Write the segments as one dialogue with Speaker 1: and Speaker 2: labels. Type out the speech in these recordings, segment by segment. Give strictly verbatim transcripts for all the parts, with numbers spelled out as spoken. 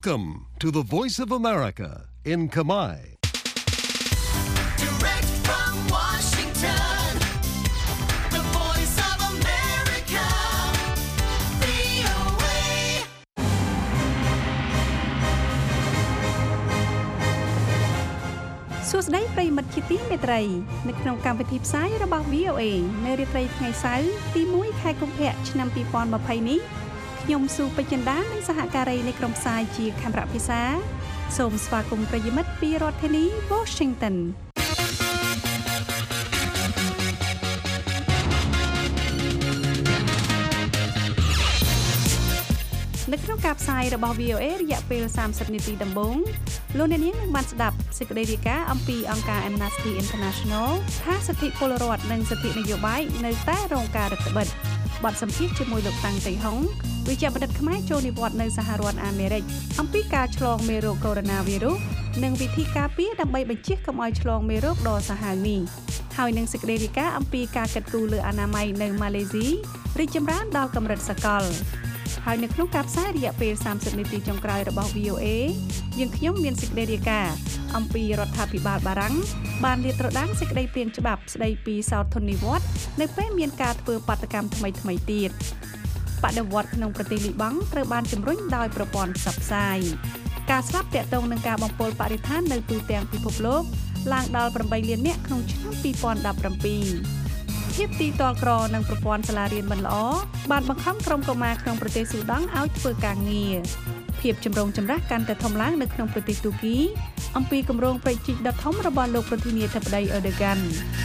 Speaker 1: Welcome to the Voice of America in Khmer.
Speaker 2: Direct from Washington, the Voice of America, វី អូ เอ
Speaker 3: សួស្តីប្រិយមិត្តជាទីមេត្រីនៅក្នុងកម្មវិធីផ្សាយរបស់ វី អូ เอ នៅរាត្រីថ្ងៃសៅរ៍ទីមួយខែកុម្ភៈឆ្នាំពីរពាន់ម្ភៃនេះខ្ញុំស៊ូពេជ្រចិន្តានិងសហការីនៃក្រុមផ្សាយជាខេមរៈភាសាសូមស្វាគមន៍ប្រិយមិត្តពីរដ្ឋធានី Washington នៅក្នុងការផ្សាយរបស់ វី អូ เอ រយៈពេលសាមសិបនាទីដំបូងលោកអ្នកនាងនឹងបានស្ដាប់សេចក្តីរាយការណ៍អំពីអង្គការ Amnesty International ថាសិទ្ធិពលរដ្ឋនិងសិទ្ធិនយោបាយនៅតែរងការរឹតបន្តឹងបទសម្ភាសន៍ជាមួយលោកតាំងតៃហុងវិជ្ជបណ្ឌិតខ្មែរចូលនិវត្តន៍នៅសហរដ្ឋអាមេរិកអំពីការឆ្លងមេរោគកូវីដ -និងវិធីការពារដើម្បីបញ្ជៀសកុំឲ្យឆ្លងមេរោគដ៏សាហាវនេះហើយនឹងសេចក្តីរាយការណ៍អំពីការកាត់គូលើអនាម័យនៅម៉ាឡេស៊ីរីកចម្រើនដល់កម្រិតសកលហើយនៅក្នុងការផ្សាយរយៈពេលសាមសិបនាទីចុងក្រោយរបស់ វី អូ เอ យើងខ្ញុំមានសេចក្តីរាយការណ៍អំពីរដ្ឋាភិបាលបារាំងបានលាតត្រដាងសេចក្តីព្រាងច្បាប់ស្តីពីសោធននិវត្តន៍នៅពេលមានការធ្វើបាតកម្មថ្មីថ្មីទៀតបដិវត្តន៍ក្នុងប្រទេសលីបង់ត្រូវបានជំរុញដោយប្រព័ន្ធផ្សព្វផ្សាយការស្លាប់តាក់ទងនឹងការបំពុលបរិស្ថាននៅទូទាំងពិភពលោកឡើងដល់ប្រាំបីលាននាក់ក្នុងឆ្នាំពីរពាន់ដប់ប្រាំពីរភាពទីទាល់ក្រនិងប្រព័ន្ធសាលារៀនមិនល្អបានបង្ខំក្រុមកុមារក្នុងប្រទេសស៊ូដង់ឲ្យធ្វើការងារភាពចម្រូងចម្រាសកាន់តែធំឡើងនៅក្នុងប្រទេសទូគីអំពីគម្រោងប្រជិកដ៏ធំរបស់លោកប្រធានាធិបតីអឺដូហ្គាន់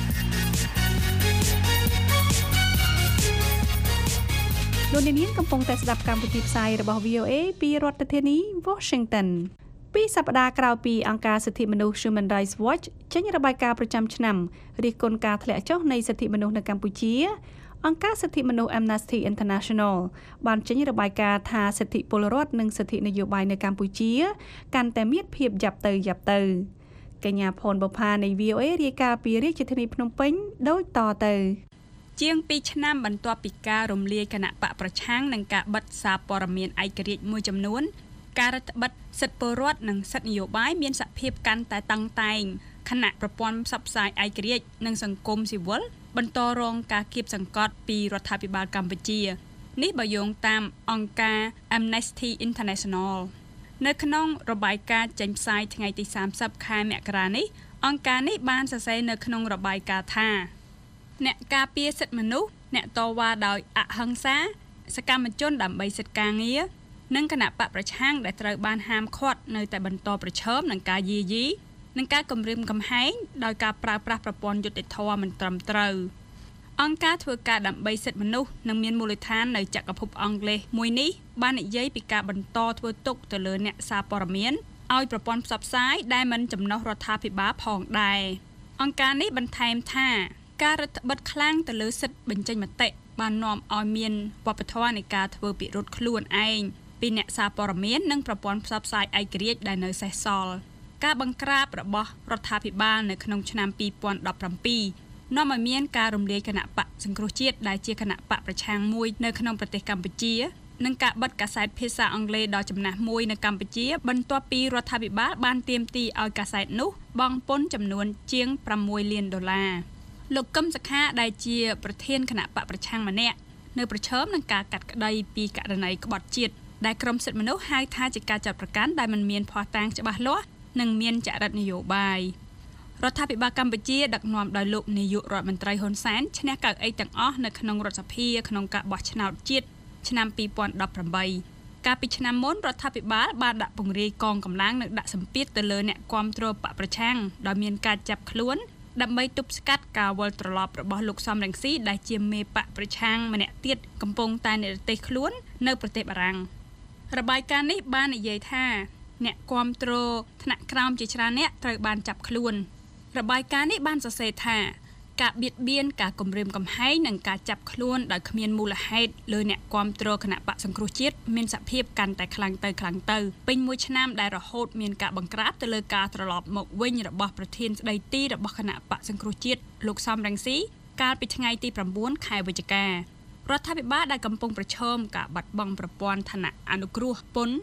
Speaker 3: លោកនាងកំពុងតែស្ដាប់កម្មវិធីផ្សាយរបស់ វី អូ เอ ពីរដ្ឋធានី Washington ពីសប្តាហ៍ក្រោយពីអង្គការសិទ្ធិមនុស្ស Human Rights Watch ចេញរបាយការណ៍ប្រចាំឆ្នាំរិះគន់ការធ្លាក់ចុះនៃសិទ្ធិមនុស្សនៅកម្ពុជាអង្គការសិទ្ធិមនុស្ស Amnesty International បានចេញរបាយការណ៍ថាសិទ្ធិពលរដ្ឋនិងសិទ្ធិនយោបាយនៅកម្ពុជាកាន់តែមានភាពយ៉ាប់ទៅយ៉ាប់ទៅកញ្ញាផនបុប្ផានៃ វី អូ เอ រាយការណ៍ពីរាជធានីភ្នំពេញដូចតទៅជាងពីរឆ្នាំបន្ទាប់ពីការរំលាយគណៈបកប្រឆាំងនិងការបិទសារព័ត៌មានឯករាជ្យមួយចំនួនការរដ្ឋបិទសិទ្ធិពលរដ្ឋនិងសិទ្ធិនយោបាយមានសភាពកាន់តែតឹងតែងខណៈប្រព័ន្ធផ្សព្វផ្សាយឯករាជ្យនិងសង្គមស៊ីវិលបន្តរងការគៀបសង្កត់ពីរដ្ឋាភិបាលកម្ពុជានេះបើយោងតាមអង្គការ Amnesty International នៅក្នុងរបាយការណ៍ចេញផ្សាយថ្ងៃទីសាមសិបខែមករានេះអង្គការនេះបានសរសេរនៅក្នុងរបាយការណ៍ថាអ្នកការពារសិទ្ធិមនុស្សអ្នកតវ៉ាដោយអហិង្សាសកម្មជនដើម្បីសិទ្ធិការងារនិងគណៈបកប្រឆាំងដែលត្រូវបានហាមឃាត់នៅតែបន្តប្រឈមនឹងការយាយីនិងការគំរាមកំហែងដោយការប្រើប្រាស់ប្រព័ន្ធយុត្តិធម៌មិនត្រឹមត្រូវអង្គការធ្វើការដើម្បីសិទ្ធិមនុស្សនិងមានមូលដ្ឋាននៅចក្រភពអង់គ្លេសមួយនេះបាននិយាយពីការបន្តធ្វើទុកទៅលើអ្នកសារព័ត៌មានឲ្យប្រព័ន្ធផ្សព្វផ្សាយដែលមិនចំណុះរដ្ឋាភិបាលផងដែរអង្គការនេះបន្ថែមថាការរដ្ឋបិទខ្លាំងទៅលើសិទ្ធិបញ្ចេញមតិបាននាំឲ្យមានវប្បធម៌នៃការធ្វើពិរុទ្ធខ្លួនឯងពីអ្នកសារព័ត៌មាននិងប្រព័ន្ធផ្សព្វផ្សាយឯករាជ្យដែលនៅសេសសល់ការបង្ក្រាបរបស់រដ្ឋាភិបាលនៅក្នុងឆ្នាំពីរពាន់ដប់ប្រាំពីរនាំឲ្យមានការរំលាយគណៈបកសង្គ្រោះជាតិដែលជាគណៈបកប្រឆាំងមួយនៅក្នុងប្រទេសកម្ពុជានិងការបិទកាសែតភាសាអង់គ្លេសដ៏ចំណាស់មួយនៅកម្ពុជាបន្ទាប់ពីរដ្ឋាភិបាលបានទាមទារឲ្យកាសែតនោះបង់ពន្ធចំនួនជាងប្រាំមួយលានដុល្លារលោកកឹមសុខាដែលជាប្រធានគណៈបកប្រឆាំងម្នាក់នៅប្រឈមនឹងការកាត់ក្តីពីករណីក្បត់ជាតិដែលក្រមសិទ្ធិមនុស្សហៅថាជាការចាត់ប្រកាន់ដែលមិនមានភស្តុតាងច្បាស់លាស់និងមានចរិតនយោបាយរដ្ឋាភិបាលកម្ពុជាដឹកនាំដោយលោកនាយករដ្ឋមន្ត្រីហ៊ុនសែនឈ្នះកៅអីទាំងអស់នៅក្នុងរដ្ឋសភាក្នុងការបោះឆ្នោតជាតិឆ្នាំពីរពាន់ដប់ប្រាំបីកាលពីឆ្នាំមុនរដ្ឋាភិបាលបានដាក់ពង្រាយកងកម្លាំងនិងដាក់សម្ពាធទៅលើអ្នកគាំទ្របកប្រឆាំងដោយមានការចាប់ខ្លួនដើម្បីទប់ស្កាត់ការវិលត្រឡប់របស់លោកសំរងស៊ីដែលជាមេបកប្រឆាំងម្នាក់ទៀតកំពុងតែនិរទេសខ្លួននៅប្រទេសបារាំងរបាយការណ៍នេះបាននិយាយថាអ្នកគាំទ្រថ្នាក់ក្រោមជាច្រើនអ្នកត្រូវបានចាប់ខ្លួនរបាយការណ៍នេះបានសរសេរថាការបៀតបៀនការគំរាមកំហែងនិងការចាប់ខ្លួនដោយគ្មានមូលហេតុលើអ្នកគាំទ្រគណៈបកសង្គ្រោះជាតិមានសភាពកាន់តែខ្លាំងទៅខ្លាំងទៅពេញមួយឆ្នាំដែលរហូតមានការបង្ក្រាបទៅលើការត្រឡប់មកវិញរបស់ប្រធានស្ដីទីរបស់គណៈបកសង្គ្រោះជាតិលោកសំរងស៊ីកាលពីថ្ងៃទីប្រាំបួនខែវិច្ឆិការដ្ឋាភិបាលដែលកំពុងប្រឈមការបាត់បង់ប្រព័ន្ធឋានៈអនុគ្រោះពន្ធ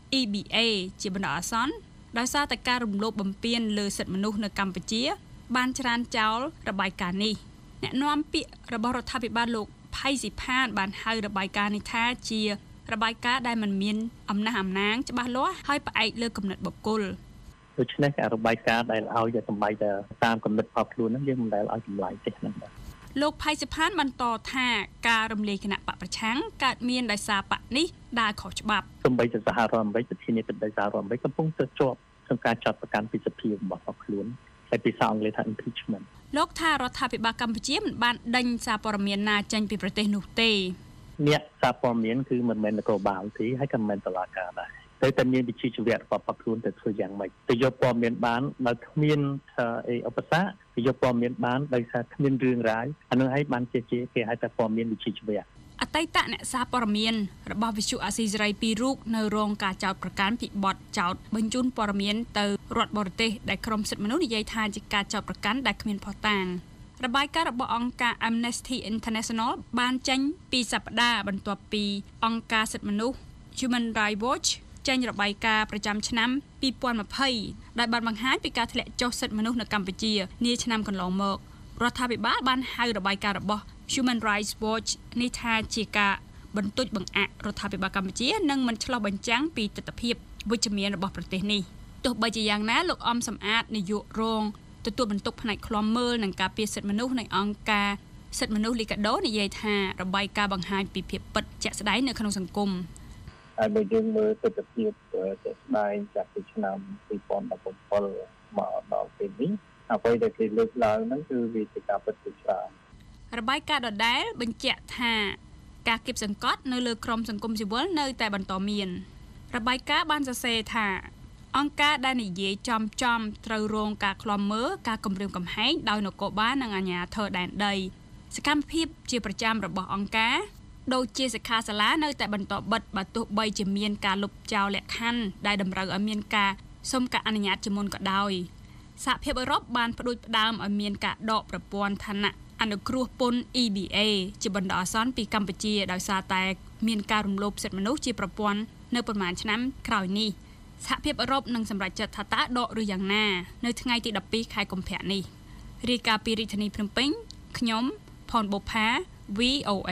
Speaker 4: E B A ជាបណ្ដោះអាសន្នដោយសារតែការរំលោភបំពានលើសិទ្ធិមនុស្សនៅកម្ពុជាបានច្រានចោលរបាយការណ៍នេះអ្នកនាំពាក្យរបស់រដ្ឋាភិបាលលោកផៃស៊ីផានបានហៅរបាយការណ៍នេះថាជារបាយការណ៍ដែលមិនមានអំណះអំណាងច្បាស់លាស់ហើយផ្អែកលើគំនិតបុគ្គល
Speaker 5: ដូច្នេះការរបាយការណ៍ដែលឲ្យតែសម្បៃតែតាមគំនិតរបស់ខ្លួនហ្នឹងយើងមិនដែលឲ្យចម្លែកទេហ្នឹងបាទ
Speaker 4: លោកផៃស៊ីផានបន្តថាការរំលាយគណៈបកប្រឆាំងកើតមានដោយសារបកនេះដើរខុសច្បាប់
Speaker 5: សំបីតែសហរដ្ឋអាមេរិកប្រធានាធិបតីសហរដ្ឋអាមេរិកកំពុងទៅជាប់ក្នុងការចាត់ប្រកាន់ពីសភារបស់ខ្លួនហើយភាសាអង់គ្លេសថា impeachment
Speaker 4: លោកថារដ្ឋាភិបាលកម្ពុជាមិនបានដេញសារព័ត៌មានណាចេញពីប្រទេសនោះទេ
Speaker 5: អ្នកសារព័ត៌មានគឺមិនមែននគរបាលទេហើយក៏មិនមែនតុលាការដែរតែតែមានវិជាជីវៈរបស់បកខ្លួនទៅធ្វើយ៉ាងម៉េចទៅយកព័ត៌មានបានដោយគ្មានអីឧបសគ្គទៅយកព័ត៌មានបានដោយសារគ្មានរឿងរ៉ាវអានឹងឲ្យបានជាជាគេហៅថាព័ត៌មានវិជាជីវៈ
Speaker 4: អតីតអ្នកសារព័ត៌មានរបស់វិទ្យុអាស៊ីសេរីពីររូបនៅរងការចោទប្រកាន់ពីបទចោទបញ្ជូនព័ត៌មានទៅរដ្ឋបរទេសដែលក្រុមសិទ្ធិមនុស្សនិយាយថាជាការចោទប្រកាន់ដែលគ្មានភស្តុតាងរបាយការណ៍របស់អង្គការ Amnesty International បានចេញពីសប្តាហ៍បន្ទាប់ពីអង្គការសិទ្ធិមនុស្ស Human Rights Watch ចេញរបាយការណ៍ប្រចាំឆ្នាំពីរពាន់ยี่สิบដែលបានបង្ហាញពីការធ្លាក់ចុះសិទ្ធិមនុស្សនៅកម្ពុជានាឆ្នាំកន្លងមករដ្ឋាភិបាលបានហៅរបាយការណ៍របស់ Human Rights Watch នេះថាជាការបន្ទោចបង្អាក់រដ្ឋាភិបាលកម្ពុជានិងមិនឆ្លុះបញ្ចាំងពីទស្សនវិជ្ជាវិជ្ជមានរបស់ប្រទេសនេះទោះបីជាយ៉ាងណាលោកអំសំអាតនាយករងទទួលបន្ទុកផ្នែកឃ្លាំមើលនិងការពារសិទ្ធិមនុស្សនៃអង្គការសិទ្ធិមនុស្សលីកាដូនិយាយថារបាយការណ៍បង្ហាញពីភាពពិតជាក់ស្ដែងនៅក្នុងសង្គម
Speaker 5: ហើយបើយើងមើលទស្សនវិជ្ជាជាក់ស្ដែងចាប់ពីឆ្នាំពីរពាន់ដប់ប្រាំមកដល់ពេលនេះអ្វីដែលគេលើកឡើងហ្នឹងគឺវាជាការពិតជាច្រើន
Speaker 4: របាយការណ៍ដដែលបញ្ជាក់ថាការគៀបសង្កត់នៅលើក្រមសង្គមស៊ីវិលនៅតែបន្តមានរបាយការណ៍បានសរសេរថាអង្គការដែលនិយាយចំចំត្រូវរងការឃ្លាំមើលការគំរាមកំហែងដោយនគរបាលនិងអាជ្ញាធរដែនដីសកម្មភាពជាប្រចាំរបស់អង្គការដូចជាសិក្ខាសាលានៅតែបន្តបិទបើទោះបីជាមានការលុបចោលលក្ខខណ្ឌដែលតម្រូវឲ្យមានការសុំការអនុញ្ញាតជាមុនក៏ដោយសហភាពអឺរ៉ុបបានផ្ដួចផ្ដើមឲ្យមានការដកប្រព័ន្ធឋានៈអនុគ្រោះពន្ធ E B A ជាបណ្ដោះអាសន្នពីកម្ពុជាដោយសារតែមានការរំលោភសិទ្ធិមនុស្សជាប្រព័ន្ធនៅប្រមាណឆ្នាំក្រោយនេះសហភាពអឺរ៉ុបនឹងសម្រេចចិត្តថាតើដកឬយ៉ាងណានៅថ្ងៃទីដប់ពីរខែកុម្ភៈនេះរាយការណ៍ពីរាជធានីភ្នំពេញខ្ញុំផនបុប្ផា V O A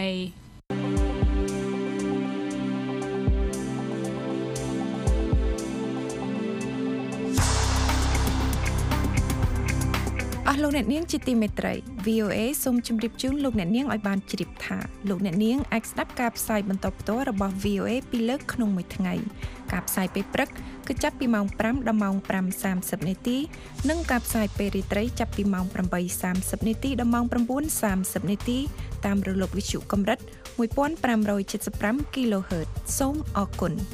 Speaker 6: អស់លោកអ្នកនាងជាទីមេត្រី V O A សូមជម្រាបជូនលោកអ្នកនាងឲ្យបានជ្រាបថាលោកអ្នកនាងអាចស្ដាប់ការផ្សាយបន្តផ្ទាល់របស់ V O A ពីរលើកក្នុងមួយថ្ងៃការផ្សាយពេលព្រឹកគឺចាប់ពីម៉ោងប្រាំដល់ម៉ោងប្រាំសាមសិបនាទីនិងការផ្សាយពេលរាត្រីចាប់ពីម៉ោងប្រាំបីសាមសិបនាទីដល់ម៉ោងប្រាំបួនសាមសិបនាទីតាមរលកវិទ្យុកម្រិតមួយពាន់ប្រាំរយសិបប្រាំ kHz សូមអរគុណ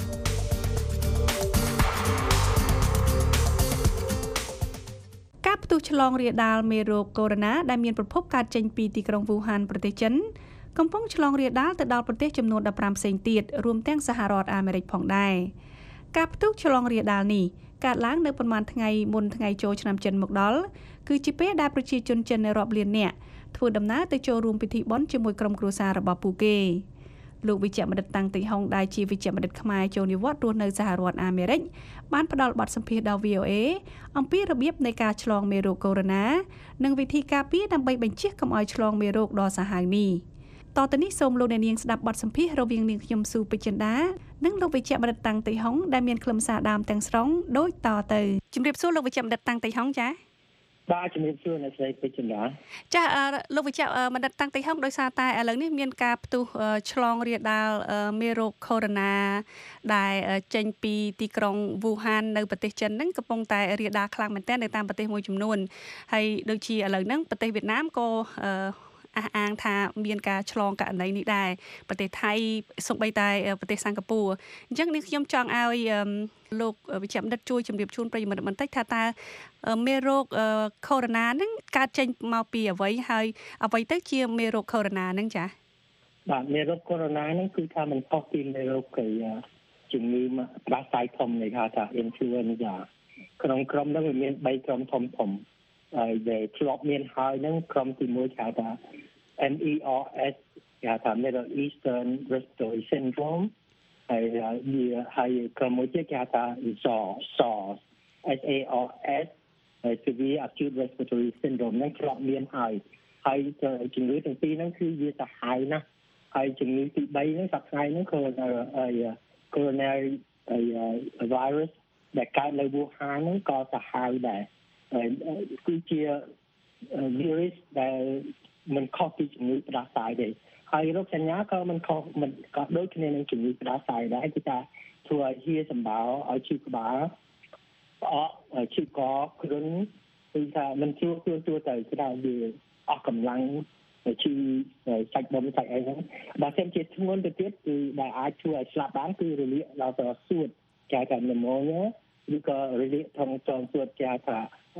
Speaker 3: ផ្ទុះឆ្លងរាលដាលមេរោគកូវីដ ដែលមានប្រភពកើតចេញពីទីក្រុងវូហានប្រទេសចិនកំពុងឆ្លងរាលដាលទៅដល់ប្រទេសចំនួនដប់ប្រាំផ្សេងទៀតរួមទាំងសហរដ្ឋអាមេរិកផងដែរការផ្ទុះឆ្លងរាលដាលនេះកើតឡើងនៅប្រមាណថ្ងៃមុនថ្ងៃចូលឆ្នាំចិនមកដល់គឺជាពេលដែលប្រជាជនចិននៅរាប់លាននាក់ធ្វើដំណើរទៅចូលរួមពិធីបុណ្យជាមួយក្រុមគ្រួសាររបស់ពួកគេលោកវិជ្ជបណ្ឌិតតាំងទីហុងដែលជាវិជ្ជបណ្ឌិតខ្មែរចូលនិវត្តន៍រស់នៅសហរដ្ឋអាមេរិកបានផ្ដល់បទសម្ភាសន៍ដល់ V O A អំពីរបៀបនៃការឆ្លងមេរោគកូវីដ និងវិធីការពារដើម្បីបញ្ជៀសកុំឲ្យឆ្លងមេរោគដ៏សាហាវនេះតទៅនេះសូមលោកអ្នកនាងស្ដាប់បទសម្ភាសន៍រវាងនាងខ្ញុំស៊ូពេជ្រចិន្តានិងលោកវិជ្ជបណ្ឌិតតាំងទីហុងដែលមានខ្លឹមសារដើមទាំងស្រុងដូចតទៅជម្រាបសួរលោកវិជ្ជបណ្ឌិតតាំងទីហុងចា៎
Speaker 5: បាទជំរាបសួរអ្នកស្រីពេជ្រចិន្តា
Speaker 3: ចាលោកវិជ្ជបណ្ឌិតតាំងទីហុងដោយសារតែឥឡូវនេះមានការផ្ទុះឆ្លងរាលដាលមេរោគកូវីដ ដែលចេញពីទីក្រុងវូហាននៅប្រទេសចិនហ្នឹងកំពុងតែរាលដាលខ្លាំងមែនទែននៅតាមប្រទេសមួយចំនួនហើយដូចជាឥឡូវហ្នឹងប្រទេសវៀតណាមក៏អះអាងថាមានការឆ្លងករណីនេះដែរប្រទេសថៃសូម្បីតែប្រទេសសិង្ហបុរីអញ្ចឹងនេះខ្ញុំចង់ឲ្យលោកវិជ្ជបណ្ឌិតជួយជម្រាបជូនប្រិយមិត្តបន្តិចថាតើមេរោគកូវីដ ហ្នឹងកើតចេញមកពីអ្វីហើយអ្វីទៅជាមេរោគកូវីដ ហ្នឹងចា៎
Speaker 5: បាទមេរោគកូវីដ ហ្នឹងគឺថាมันខុសពីមេរោគគេជំងឺផ្ដាសាយធំនៃគេថា influenza ក្នុងក្រុមហ្នឹងវាមានបីក្រុមធំធំហើយដែលធ្លាប់មានហើយហ្នឹងក្រុមទីមួយគេហៅថា M E R S គេហៅថា Middle Eastern Respiratory Syndrome
Speaker 7: ហើយវាហើយក្រុមមួយទៀតគេហៅថា S A R S A R S Severe Acute Respiratory Syndrome ហ្នឹងធ្លាប់មានហើយហើយជំងឺទាំងពីរហ្នឹងគឺវាសាហាវណាស់ហើយជំងឺទី3ហ្នឹងសប្តាហ៍ហ្នឹង coronary coronary virus ដែលកើតនៅវូហានហ្នឹងក៏សាហាវដែរគឺជា virus ដែលមិនខុសពីជំងឺផ្ដាសាយទេហើយរោគសញ្ញាក៏មិនខុសមិនក៏ដូចគ្នានឹងជំងឺផ្ដាសាយដែរគឺថាធ្វើឲ្យហៀសម្បោរឲ្យឈឺក្បាលផ្អកឈឺកគ្រុនគឺថាមិនជួទួទួទៅគឺថាវាអស់កម្លាំងឈឺសាច់ដុំសាច់អីហ្នឹងបើសិនជាធ្ងន់ទៅទៀតគឺដែលអាចធ្វើឲ្យស្លាប់បានគឺរលាកដល់ទៅសួតគេហៅថា pneumonia ឬក៏រលាកក្នុងចងសួតគេហៅថា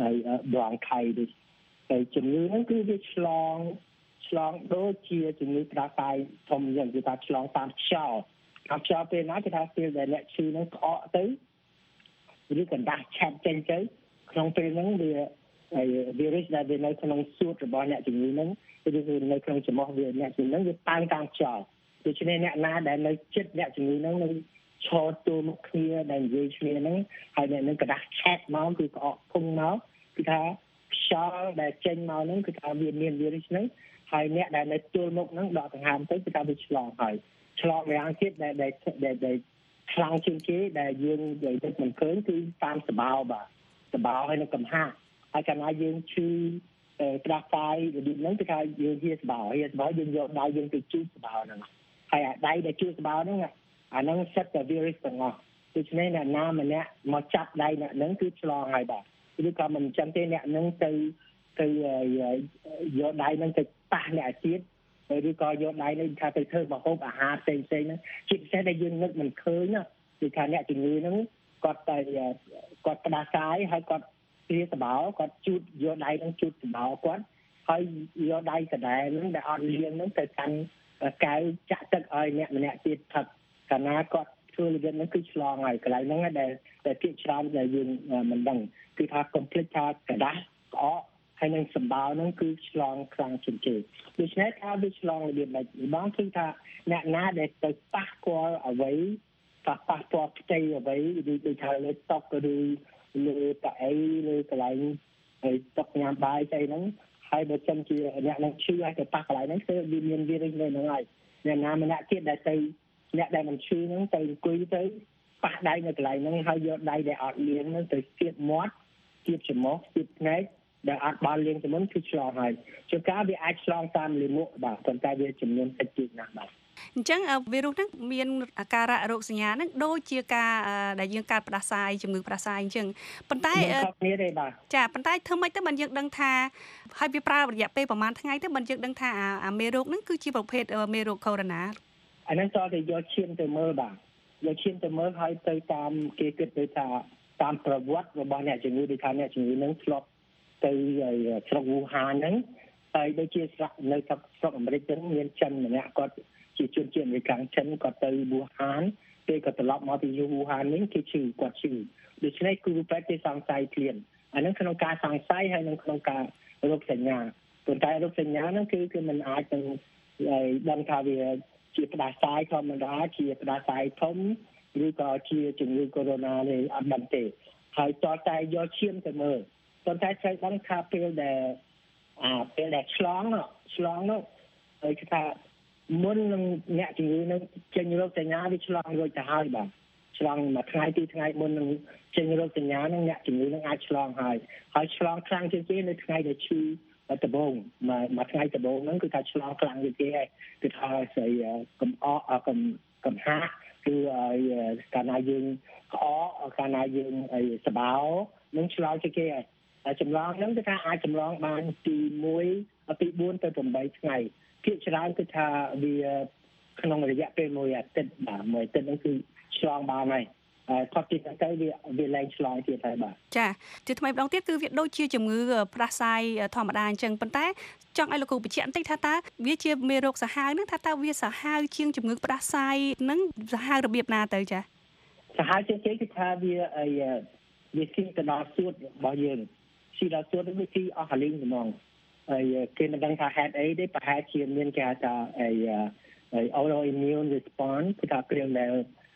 Speaker 7: bronchitis ហើយជំងឺហ្នឹងគឺវាឆ្លងឆ្លងដូចជាជំងឺផ្ដាសាយធំយ៉ាងគឺថាឆ្លងតាមខ្យល់តាមខ្យល់ពេលណាគេថាពេលដែលអ្នកឈឺហ្នឹងក្អកទៅឬក៏ដាស់ឆាប់ចេញទៅក្នុងពេលហ្នឹងវាហើយ virus ដែលនៅក្នុងសួតរបស់អ្នកជំងឺហ្នឹងគឺនៅក្នុងច្រមុះវាអ្នកជំងឺហ្នឹងវាប៉ាំងតាមខ្យល់ដូច្នេះអ្នកណាដែលនៅជិតអ្នកជំងឺហ្នឹងនៅឈរទូមុខគ្នាដែលនិយាយគ្នាហ្នឹងហើយអ្នកនឹងกระដាស់ឆាប់មកគឺក្អកភុំមកគឺថាខ្យល់ដែលចេញមកហ្នឹងគឺថាវាមាន virus ហ្នឹងហើយអ្នកដែលនៅទូមុខហ្នឹងដកដង្ហើមទៅគឺថាវាឆ្លងហើយឆ្លងម្យ៉ាងទៀតដែលដែលខ្លាំងជាងគេដែលយើងនិយាយទៅមិនឃើញគឺតាមសបោបាទសបោហើយនៅកំហាក់ហើយកាលណាយើងឈឺផ្ដាសាយរបៀបហ្នឹងគឺថាយើងហៀសបោហៀសបោយើងយកដៃយើងទៅជូតសបោហ្នឹងហើយអាដៃដែលជូតសបោហ្នឹងអាហ្នឹងសិតតែ virus ទាំងអស់ដូច្នេះអ្នកណាម្នាក់មកចាប់ដៃអ្នកហ្នឹងគឺឆ្លងហើយបាទឬក៏មិនចឹងទេអ្នកហ្នឹងទៅទៅយកដៃហ្នឹងទៅប៉ះអ្នកទៀតឬក៏យកដៃនេះថាទៅធ្វើម្ហូបអាហារផ្សេងៗហ្នឹងជាពិសេសដែលយើងនឹកមិនឃើញគឺថាអ្នកជំងឺហ្នឹងគាត់ទៅគាត់ផ្ដាសាយហើយគាត់ព្រាសបោគាត់ជូតយកដៃហ្នឹងជូតសបោគាត់ហើយយកដៃកដែហ្នឹងដែលអត់លាងហ្នឹងទៅកាន់កែវចាក់ទឹកឲ្យអ្នកម្នាក់ទៀតផឹកកាលណាគាត់ធ្វើរបៀបហ្នឹងគឺឆ្លងហើយកន្លែងហ្នឹងដែលតែភាគច្រើនដែលយើងមិនដឹងគឺថា complete ថាกระดาษក្អកហើយនឹងសម្បោរហ្នឹងគឺឆ្លងខ្លាំងជាងគេដូច្នេះថាវាឆ្លងរបៀបម៉េចបងគឺថាអ្នកណាដែលទៅប៉ះពាល់អ្វីប៉ះប៉ះពាល់ផ្ទៃអ្វីដូចថាលើតុឬលើកៅអីលើកន្លែងហើយតុញ៉ាំបាយស្អីហ្នឹងហើយបើចឹងជាអ្នកនឹងឈឺហើយទៅប៉ះកន្លែងហ្នឹងគឺវាមាន virus នៅហ្នឹងហើយអ្នកណាម្នាក់ទៀតដែលទៅអ្នកដែលមិនឈឺហ្នឹងទៅអង្គុយទៅប៉ះដៃនៅកន្លែងហ្នឹងហើយយកដៃដែលអត់លាងហ្នឹងទៅស្ទាបមាត់ស្ទាបច្រមុះស្ទាបភ្នែកដែលអត់បានលាងទៅមុនគឺឆ្លងហើយជួនកាលវាអាចឆ្លងតាមលាមកបាទប៉ុន្តែវាចំនួនតិចទៀតណាស់បាទ
Speaker 3: អញ្ចឹងវីរុសហ្នឹងមានអាការៈរោគសញ្ញាហ្នឹងដូចជាការដែលយើងកើតផ្ដាសាយជំងឺផ្ដាសាយអញ្ចឹងប៉ុន្តែចាប៉ុន្តែធ្វើម៉េចទៅបានយើងដឹងថាហើយវាប្រើរយៈពេលប្រហែលថ្ងៃទៅបានយើងដឹងថាអាមេរោគហ្នឹងគឺជាប្រភេទមេរោគកូវីដ
Speaker 7: អាហ្នឹងតើទៅយកឈាមទៅមើលបាទយកឈាមទៅមើលហើយទៅតាមគេគិតទៅថាតាមប្រវត្តិរបស់អ្នកជំងឺដូចថាអ្នកជំងឺហ្នឹងធ្លាប់ទៅស្រុកវូហានហ្នឹងហើយដូចជាស្រុកនៅស្រុកអាមេរិកហ្នឹងមានចិនម្នាក់គាត់ជាជនជាតិអាមេរិកចិនគាត់ទៅវូហានពេលគាត់ត្រឡប់មកពីវូហាននេះគេឈឺគាត់ឈឺដូច្នេះគឺពេទ្យគេសង្ស័យឃ្លានអាហ្នឹងក្នុងការសង្ស័យហើយនឹងក្នុងការរោគសញ្ញាប៉ុន្តែរោគសញ្ញាហ្នឹងគឺគឺมันអាចនឹងដឹងថាវាជាផ្ដាសាយធម្មតាជាផ្ដាសាយធំឬក៏ជាជំងឺកូវីដ នេះអត់ដឹងទេហើយតតែយកឈាមទៅមើលប៉ុន្តែត្រូវដឹងថាពេលដែលអាពេលដែលឆ្លងឆ្លងនោះហើយគឺថាមុននឹងអ្នកជំងឺនឹងចេញរោគសញ្ញាវាឆ្លងរួចទៅហើយបាទឆ្លងមួយថ្ងៃពីរថ្ងៃមុននឹងចេញរោគសញ្ញានឹងអ្នកជំងឺនឹងអាចឆ្លងហើយហើយឆ្លងខ្លាំងជាងគេនៅថ្ងៃដែលឈឺដំបូងមួយថ្ងៃដំបូងហ្នឹងគឺថាឆ្លងខ្លាំងជាងគេហើយគឺថាស្អីកំអកកំកំហាក់គឺកាលណាយើងក្អកកាលណាយើងអីសបោនឹងឆ្លងជាងគេហើយហើយចម្លងហ្នឹងគឺថាអាចចម្លងបានពីមួយពីបួនទៅប្រាំបីថ្ងៃភាគច្រើនគឺថាវាក្នុងរយៈពេលមួយអាទិត្យបាទមួយអាទិត្យហ្នឹងគឺឆ្លងបានហើយផុតពីហ្នឹងទៅវាវាឡើងឆ្លងទៀតហើយបាទ
Speaker 3: ចាជាថ្មីម្ដងទៀតគឺវាដូចជាជំងឺផ្ដាសាយធម្មតាអញ្ចឹងប៉ុន្តែចង់ឲ្យលោកគ្រូបញ្ជាក់បន្តិចថាតើវាជាមេរោគសាហាវហ្នឹងថាតើវាសាហាវជាងជំងឺផ្ដាសាយហ្នឹងសាហាវរបៀបណាទៅចា
Speaker 7: សាហាវជាងគេគឺថាវាអីវាស៊ីទៅដល់សួតរបស់យើងស៊ីដល់សួតវាស៊ីអស់អាលីងហ្មងហើយគេមិនដឹងថាហេតុអីទេប្រហែលជាមានគេថាអី autoimmune response គឺថាគ្រឿងដែល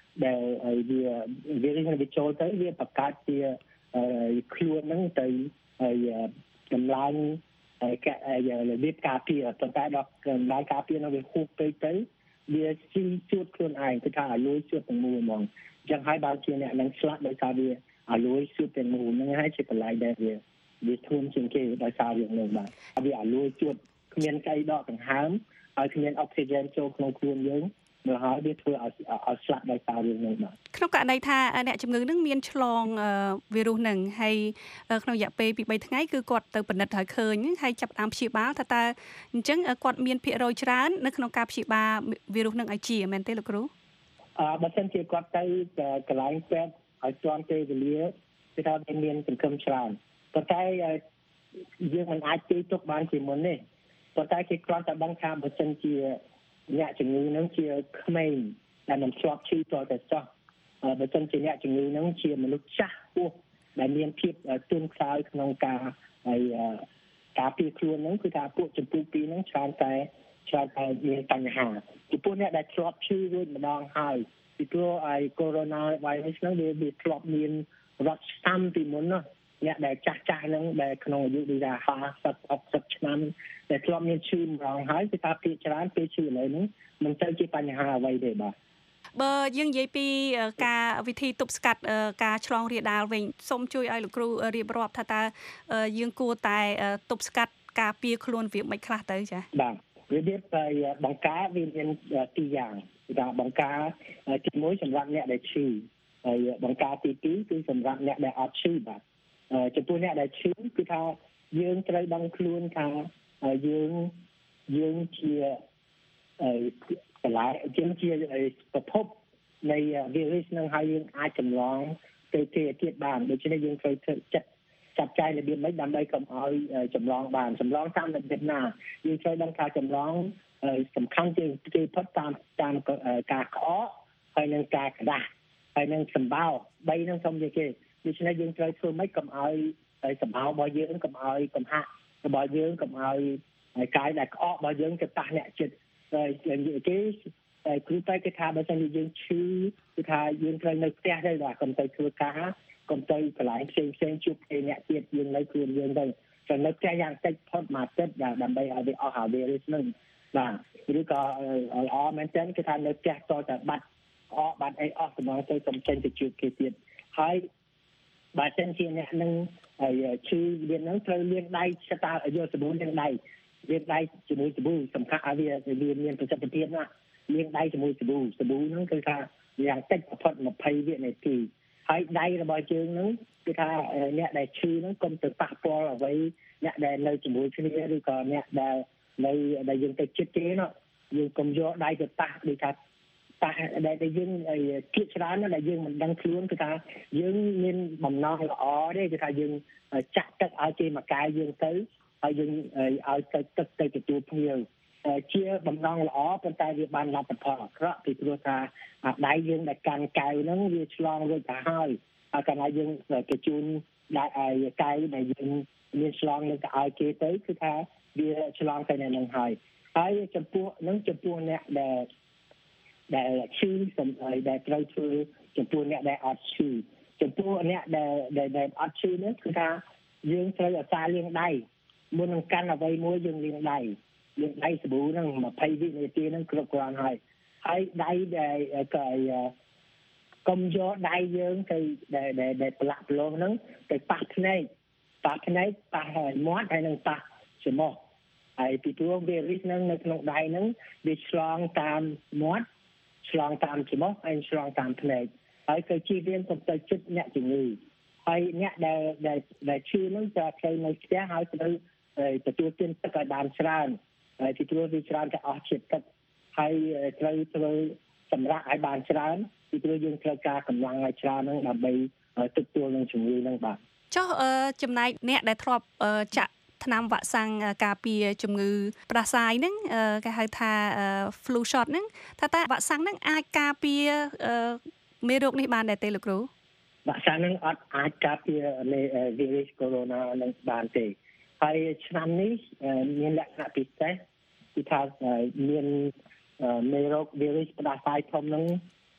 Speaker 7: ដែលវាវានឹងវាចូលទៅវាបង្កើតជាខ្លួនហ្នឹងទៅហើយតម្លើងហើយរបៀបការពារប៉ុន្តែដល់កម្លាំងការពារនៅវាហួសពេកទៅវាស៊ីជួតខ្លួនឯងគឺថាអាលួយជួតទាំងមូលហ្មងអញ្ចឹងហើយបើជាអ្នកនឹងស្លាប់ដោយសារវាអាលួយជួតទាំងមូលហ្នឹងហើយជាបន្លែដែលវាវាធ្ងន់ជាងគេដោយសាររឿងនោះបាទវាអាលួយជួតគ្មានកៃដកដង្ហើមហើយគ្មានអុកស៊ីហ្សែនចូលក្នុងខ្លួនយើងនៅហើយវាធ្វើឲ្យឲ្យស្លាប់ដោយសាររឿងនោះបាទ
Speaker 3: ក្នុងករណីថាអ្នកជំងឺនឹងមានឆ្លងវីរុសនឹងហើយក្នុងរយៈពេលពី3ថ្ងៃគឺគាត់ទៅពិនិត្យហើយឃើញហើយចាប់តាមព្យាបាលថាតើអញ្ចឹងគាត់មានភាគរយច្រើននៅក្នុងការព្យាបាលវីរុសនឹងឲ្យជាមែនទេលោកគ្រូ
Speaker 7: អឺបើសិនជាគាត់ទៅកន្លែងពេទ្យឲ្យទាន់ពេលវេលាគឺថាវាមានសង្ឃឹមច្រើនប៉ុន្តែយើងមិនអាចទាយទុកបានជាមុនទេប៉ុន្តែគេគ្រាន់តែដឹងថាបើសិនជាអ្នកជំងឺនឹងជាក្មេងដែលមិនធ្លាប់ឈឺតតែចោះបើសិនជាអ្នកជំងឺនឹងជាមនុស្សចាស់ពោះដែលមានភាពទន់ខ្សោយក្នុងការហើយការពារខ្លួននឹងគឺថាពួកចំពោះពីរនឹងច្រើនតែច្រើនតែមានបញ្ហាចំពោះអ្នកដែលធ្លាប់ឈឺរួចម្ដងហើយពីព្រោះហើយកូវីដ virus ហ្នឹងវាវាធ្លាប់មានរត់ស្តាំពីមុនណាអ្នកដែលចាស់ចាស់ហ្នឹងដែលក្នុងអាយុដូចថាห้าสิบ หกสิบឆ្នាំដែលធ្លាប់មានឈឺម្ដងហើយគឺថាភាគច្រើនពេលឈឺឥឡូវហ្នឹងមិនទៅជាបញ្ហាអ្វីទេបាទ
Speaker 3: បើយើងនិយាយពីការវិធីទប់ស្កាត់ការឆ្លងរាលដាលវិញសូមជួយឲ្យលោកគ្រូរៀបរាប់ថាតើយើងគួរតែទប់ស្កាត់ការពារខ្លួនវាមិនខ្លះទៅចា៎
Speaker 7: បាទរបៀបបង្ការវាមានពីរយ៉ាងគឺថាបង្ការទីមួយសម្រាប់អ្នកដែលឈឺហើយបង្ការទីពីរគឺសម្រាប់អ្នកដែលអត់ឈឺបាទចំពោះអ្នកដែលឈឺគឺថាយើងត្រូវដឹងខ្លួនថាយើងយើងជាបន្លែយើងជាប្រភពនៃវីរុសនឹងហើយយើងអាចចម្លងទៅគេទៀតបានដូច្នេះយើងត្រូវធ្វើចិត្តចាត់ចែងរបៀបម៉េចដើម្បីកុំឲ្យចម្លងបានចម្លងតាមរបៀបណាយើងត្រូវដឹងថាចម្លងសំខាន់ជាងគេផុតតាមតាមការក្អកហើយនឹងការក្តាស់ហើយនឹងសម្បោបីនឹងសុំជាគេដូច្នេះយើងត្រូវធ្វើម៉េចកុំឲ្យសម្បោរបស់យើងកុំឲ្យកំហាក់របស់យើងកុំឲ្យកាយដែលក្អករបស់យើងទៅប៉ះអ្នកចិត្តហើយគេគ្រូតែគេថាបើសិនជាយើងឈឺគឺថាយើងត្រូវនៅផ្ទះទៅបាទកុំទៅធ្វើការកុំទៅកន្លែងផ្សេងផ្សេងជួបគ្នាអ្នកទៀតយើងនៅខ្លួនយើងទៅត្រូវនៅផ្ទះយ៉ាងតិចផុតមួយអាទិត្យដើម្បីឲ្យវាអស់អាវីរុសហ្នឹងបាទឬក៏ល្អមែនទែនគឺថានៅផ្ទះតតែបាត់អស់បាត់អីអស់សម្រាប់ទៅកុំចេញទៅជួបគេទៀតហើយបើសិនជាអ្នកនឹងហើយឈឺវានឹងត្រូវលាងដៃស្តាយកសាប៊ូលាងដៃលាងដៃជាមួយសាប៊ូសំខាន់ឲ្យវាវាមានប្រសិទ្ធភាពណាលាងដៃជាមួយសាប៊ូសាប៊ូហ្នឹងគឺថាយ៉ាងតិចបំផុតยี่สิบវិនាទីហើយដៃរបស់យើងហ្នឹងគឺថាអ្នកដែលឈឺហ្នឹងកុំទៅប៉ះពាល់អ្វីអ្នកដែលនៅជាមួយគ្នាឬក៏អ្នកដែលនៅដែលយើងទៅជិតគេណាយើងកុំយកដៃទៅប៉ះដូចថាប៉ះដែលយើងគៀកច្រើនណាដែលយើងមិនដឹងខ្លួនគឺថាយើងមានបំណងល្អទេគឺថាយើងចាក់ទឹកឲ្យគេមកកាយយើងទៅហើយយើងឲ្យទៅទឹកទៅទទួលភ្ញៀវជាបំណងល្អប៉ុន្តែវាបានលទ្ធផលអាក្រក់ពីព្រោះថាដៃយើងដែលកាន់កែវហ្នឹងវាឆ្លងរួចទៅហើយហើយកាលណាយើងទៅជូនដៃឲ្យកែវដែលយើងមានឆ្លងនឹងទៅឲ្យគេទៅគឺថាវាឆ្លងទៅនៅនឹងហើយហើយចំពោះហ្នឹងចំពោះអ្នកដែលដែលឈឺសំអីដែលត្រូវធ្វើចំពោះអ្នកដែលអត់ឈឺចំពោះអ្នកដែលដែលអត់ឈឺហ្នឹងគឺថាយើងត្រូវអាសាលាងដៃមុននឹងកាន់អ្វីមួយយើងលាងដៃលាងដៃសាប៊ូហ្នឹងยี่สิบវិនាទីហ្នឹងគ្រប់គ្រាន់ហើយហើយដៃដែលក៏កុំយកដៃយើងទៅដែលដែលប្រឡាក់ប្រឡងហ្នឹងទៅប៉ះភ្នែកប៉ះភ្នែកប៉ះមាត់ហើយនឹងប៉ះច្រមុះហើយពីព្រោះវីរុសហ្នឹងនៅក្នុងដៃហ្នឹងវាឆ្លងតាមមាត់ឆ្លងតាមច្រមុះហើយឆ្លងតាមភ្នែកហើយក៏ជៀសវាងកុំទៅជិតអ្នកជំងឺហើយអ្នកដែលដែលឈឺហ្នឹងจะត្រូវនៅផ្ទះហើយត្រូវទទួលទានទឹកឲ្យបានច្រើនហើយពីព្រោះវាច្រើនតែអស់ជាតិទឹកហើយត្រូវធ្វើសម្រាប់ឲ្យបានច្រើនពីព្រោះយើងត្រូវការកម្លាំងឲ្យច្រើនហ្នឹងដើម្បីទទួលនឹងជំងឺហ្នឹងបាទ
Speaker 3: ចុះចំណែកអ្នកដែលធ្លាប់ចាក់ថ្នាំវ៉ាក់សាំងការពារជំងឺផ្ដាសាយហ្នឹងគេហៅថា flu shot ហ្នឹងថាតើវ៉ាក់សាំងហ្នឹងអាចការពារមេរោគនេះបានដែរទេលោកគ្រូ
Speaker 7: វ៉ាក់សាំងហ្នឹងអត់អាចការពារវីរុសកូវីដ ហ្នឹងបានទេហើយឆ្នាំនេះមានលក្ខណៈពិសេសគឺថាមានមេរោគវីរុសផ្ដាសាយធំហ្នឹង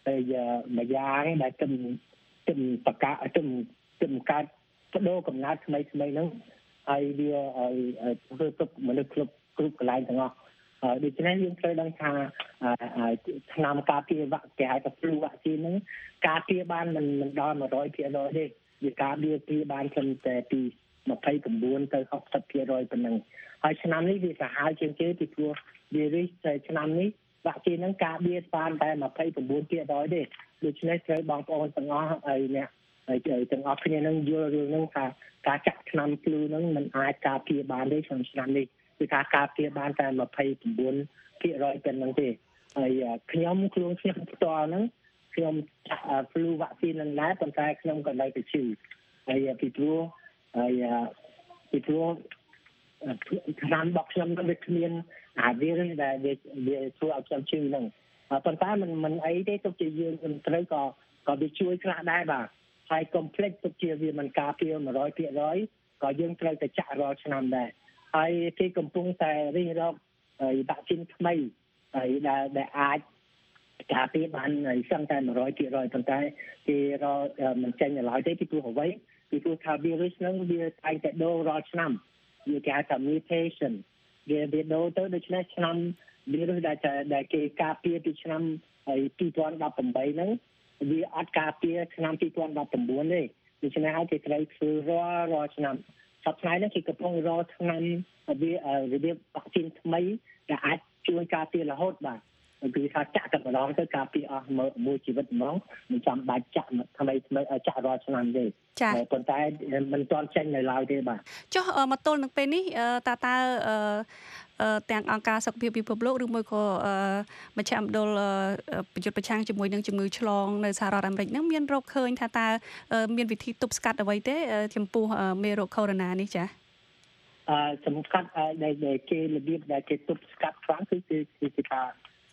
Speaker 7: ហើយមួយយ៉ាងដែលគិតគិតបកាគិតគិតកាត់បដូរកំណត់ថ្មីថ្មីហ្នឹងហើយវាធ្វើទុកមនុស្សគ្រប់គ្រប់កន្លែងទាំងអស់ដូច្នេះយើងត្រូវដឹងថាឆ្នាំការពារវ៉ាក់គេហៅថា flu វ៉ាក់ស៊ីនហ្នឹងការពារបានមិនមិនដល់ one hundred percent ទេវាការពារពីបានត្រឹមតែពីtwenty-nineទៅsixty percent ប៉ុណ្ណឹងហើយឆ្នាំនេះវាសាហាវជាងគេពីព្រោះវារីកឆ្នាំនេះវ៉ាក់ស៊ីនហ្នឹងការពារបានតែtwenty-nine percent ទេដូច្នេះត្រូវបងប្អូនទាំងអស់ហើយអ្នកហើយទាំងអស់គ្នានឹងយល់រឿងហ្នឹងថាការចាក់ថ្នាំ flu ហ្នឹងมันអាចការពារបានទេក្នុងឆ្នាំនេះគឺថាការពារបានតែtwenty-nine percent ប៉ុណ្ណឹងទេហើយខ្ញុំខ្លួនខ្ញុំផ្ទាល់ហ្នឹងខ្ញុំចាក់ flu វ៉ាក់ស៊ីនហ្នឹងដែរប៉ុន្តែខ្ញុំក៏នៅតែឈឺហើយពីព្រោះហើយពីព្រោះថ្នាំរបស់ខ្ញុំនឹងវាគ្មានអាវីរុសដែលវាធ្វើឲ្យខ្ញុំឈឺហ្នឹងប៉ុន្តែมันมันអីទេទុកជាយើងត្រូវក៏ក៏វាជួយខ្លះដែរបាទហើយ complex ទុកជាវាមិនការពារone hundred percent ក៏យើងត្រូវតែចាក់រាល់ឆ្នាំដែរហើយគេកំពុងតែរិះរកហើយវ៉ាក់ស៊ីនថ្មីហើយដែលដែលអាចការពារបានហើយសឹងតែone hundred percent ប៉ុន្តែគេរកមិនចេញឡើយទេពីព្រោះអ្វីពីព្រោះថា virus ហ្នឹងវាតែងតែដូររាល់ឆ្នាំវាគេហៅថា mutation វាវាដូរទៅដូច្នេះឆ្នាំ virus ដែលដែលគេការពារពីឆ្នាំហើយtwenty eighteenហ្នឹងវាអត់ការពារឆ្នាំtwenty nineteenទេដូច្នេះហើយគេត្រូវធ្វើរាល់រាល់ឆ្នាំសប្តាហ៍នេះគេកំពុងរកឆ្នាំវារបៀបវ៉ាក់ស៊ីនថ្មីដែលអាចជួយការពាររហូតបាទគឺថាចាក់តែម្ដងទៅការពារអស់មួយជីវិតហ្មងមិនចាំបាច់ចាក់ថ្មីថ្មីចាក់រាល់ឆ្នាំទេប៉ុន្តែមិនទាន់ចេញនៅឡើយទេបាទ
Speaker 3: ចុះមកទល់នឹងពេលនេះតើតើទាំងអង្គការសុខភាពពិភពលោកឬមួយក៏មជ្ឈមណ្ឌលប្រយុទ្ធប្រឆាំងជាមួយនឹងជំងឺឆ្លងនៅសហរដ្ឋអាមេរិកហ្នឹងមានរកឃើញថាតើមានវិធីទប់ស្កាត់អ្វីទេចំពោះមេរោគ Corona នេះចា៎
Speaker 7: អឺសំខាន់ដែលគេរបៀបដែលគេទប់ស្កាត់ខ្លាំងគឺគឺគេថា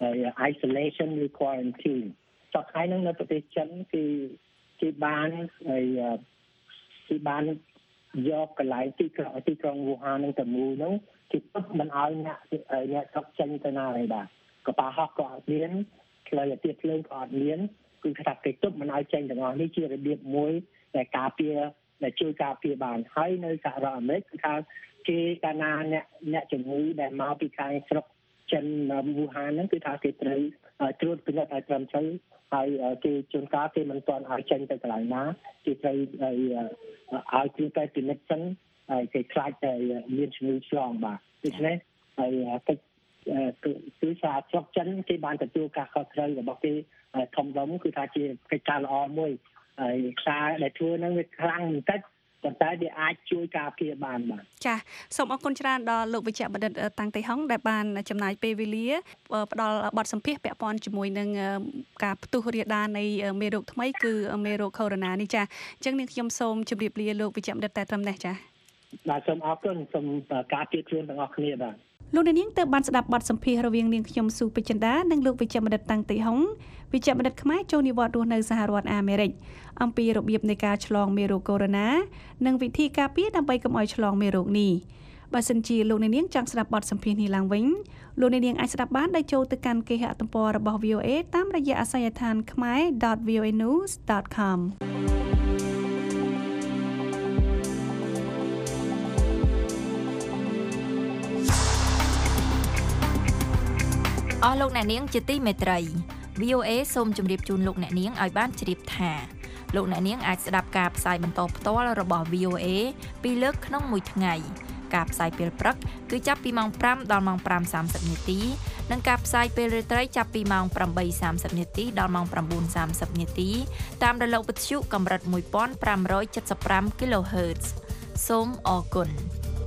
Speaker 7: isolationឬ quarantine សប្តាហ៍ហ្នឹងនៅប្រទេសចិនគឺគេបានហើយគេបានយកកន្លែងទីក្រុងទីក្រុងវូហានហ្នឹងទៅមូលហ្នឹងគេទុកមិនឲ្យអ្នកអ្នកស្រុកចេញទៅណាទេបាទកប៉ាល់ហោះក៏អត់មានផ្លូវអាទិត្យភ្លើងក៏អត់មានគឺថាគេទុកមិនឲ្យចេញទាំងអស់នេះជារបៀបមួយដែលការពារដែលជួយការពារបានហើយនៅសហរដ្ឋអាមេរិកគឺថាគេកាលណាអ្នកអ្នកជំងឺដែលមកពីខាងស្រុកចិនវូហានហ្នឹងគឺថាគេត្រូវត្រួតពិនិត្យឲ្យត្រឹមត្រូវហើយគេជួនកាលគេមិនទាន់ឲ្យចេញទៅកន្លែងណាគេត្រូវឲ្យគេទៅពិនិត្យសិនហើយគេខ្លាចតែមានជំងឺឆ្លងបាទដូច្នេះហើយកិច្ចគឺថាស្រុកចិនគេបានទទួលការខុសត្រូវរបស់គេធំដុំគឺថាជាកិច្ចការល្អមួយហើយខ្សែដែលធ្វើហ្នឹងវាខ្លាំងបន្តិចប៉ុន្តែវាអាចជួយការពារបានបាទ
Speaker 3: ចា៎សូមអរគុណច្រើនដល់លោកវិជ្ជបណ្ឌិតតាំងតេហុងដែលបានចំណាយពេលវេលាផ្ដល់បទសម្ភាសន៍ពាក់ព័ន្ធជាមួយនឹងការផ្ទុះរាលដាលនៃមេរោគថ្មីគឺមេរោគ Corona នេះចា៎អញ្ចឹងនាងខ្ញុំសូមជម្រាបលាលោកវិជ្ជបណ្ឌិតតែត្រឹមនេះចា៎
Speaker 7: បាទសូមអរគុណសូមការពារខ្លួនទាំងអស់គ្នាបាទ
Speaker 3: លោកនាងទើបបានស្ដាប់បទសម្ភាសន៍រវាងនាងខ្ញុំស៊ូពេជ្រចិន្តានិងលោកវិជ្ជបណ្ឌិតតាំងតេហុងវិជ្ជបណ្ឌិតខ្មែរចូលនិវត្តន៍រស់នៅសហរដ្ឋអាមេរិកអំពីរបៀបនៃការឆ្លងមេរោគ Corona និងវិធីការពារដើម្បីកុំឲ្យឆ្លងមេរោគនេះបើសិនជាលោកនាងចង់ស្ដាប់បទសម្ភាសន៍នេះឡើងវិញលោកនាងអាចស្ដាប់បានដោយចូលទៅកាន់គេហទំព័ររបស់ វី អូ អេ តាមរយៈអាសយដ្ឋាន khmae dot v o a news dot com
Speaker 6: អស់លោកអ្នកនាងជាទីមេត្រី វី អូ អេ សូមជម្រាបជូនលោកអ្នកនាងឲ្យបានជ្រាបថាលោកអ្នកនាងអាចស្ដាប់ការផ្សាយបន្តផ្ទាល់របស់ វី អូ អេ ពីរលើកក្នុងមួយថ្ងៃការផ្សាយពេលព្រឹកគឺចាប់ពីម៉ោងfiveដល់ម៉ោងfive thirtyនាទីនិងការផ្សាយពេលរាត្រីចាប់ពីម៉ោងeight thirtyនាទីដល់ម៉ោងnine thirtyនាទីតាមរលកវិទ្យុកម្រិតfifteen seventy-fiveគីឡូហឺត សូមអរគុណ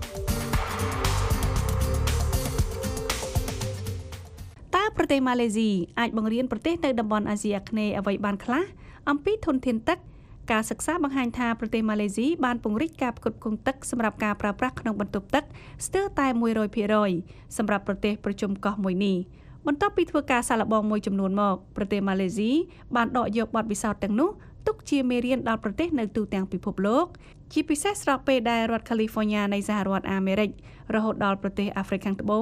Speaker 3: ប្រទេសម៉ាឡេស៊ីអាចបង្រៀនប្រទេសនៅតំបន់អាស៊ីអាគ្នេយ៍អ្វីបានខ្លះអំពីធនធានទឹកការសិក្សាបង្ហាញថាប្រទេសម៉ាឡេស៊ីបានពង្រីកការផ្គត់ផ្គង់ទឹកសម្រាប់ការប្រើប្រាស់ក្នុងបន្ទប់ទឹកស្ទើរតែone hundred percentសម្រាប់ប្រទេសប្រជុំកោះមួយនេះបន្ទាប់ពីធ្វើការសាកល្បងមួយចំនួនមកប្រទេសម៉ាឡេស៊ីបានដកយកបទពិសោធន៍ទាំងនោះទុកជាមេរៀនដល់ប្រទេសនៅទូទាំងពិភពលោកជាពិសេសស្របពេលដែលរដ្ឋ California នៃសហរដ្ឋអាមេរិករហូតដល់ប្រទេសអាហ្វ្រិកខាងត្បូង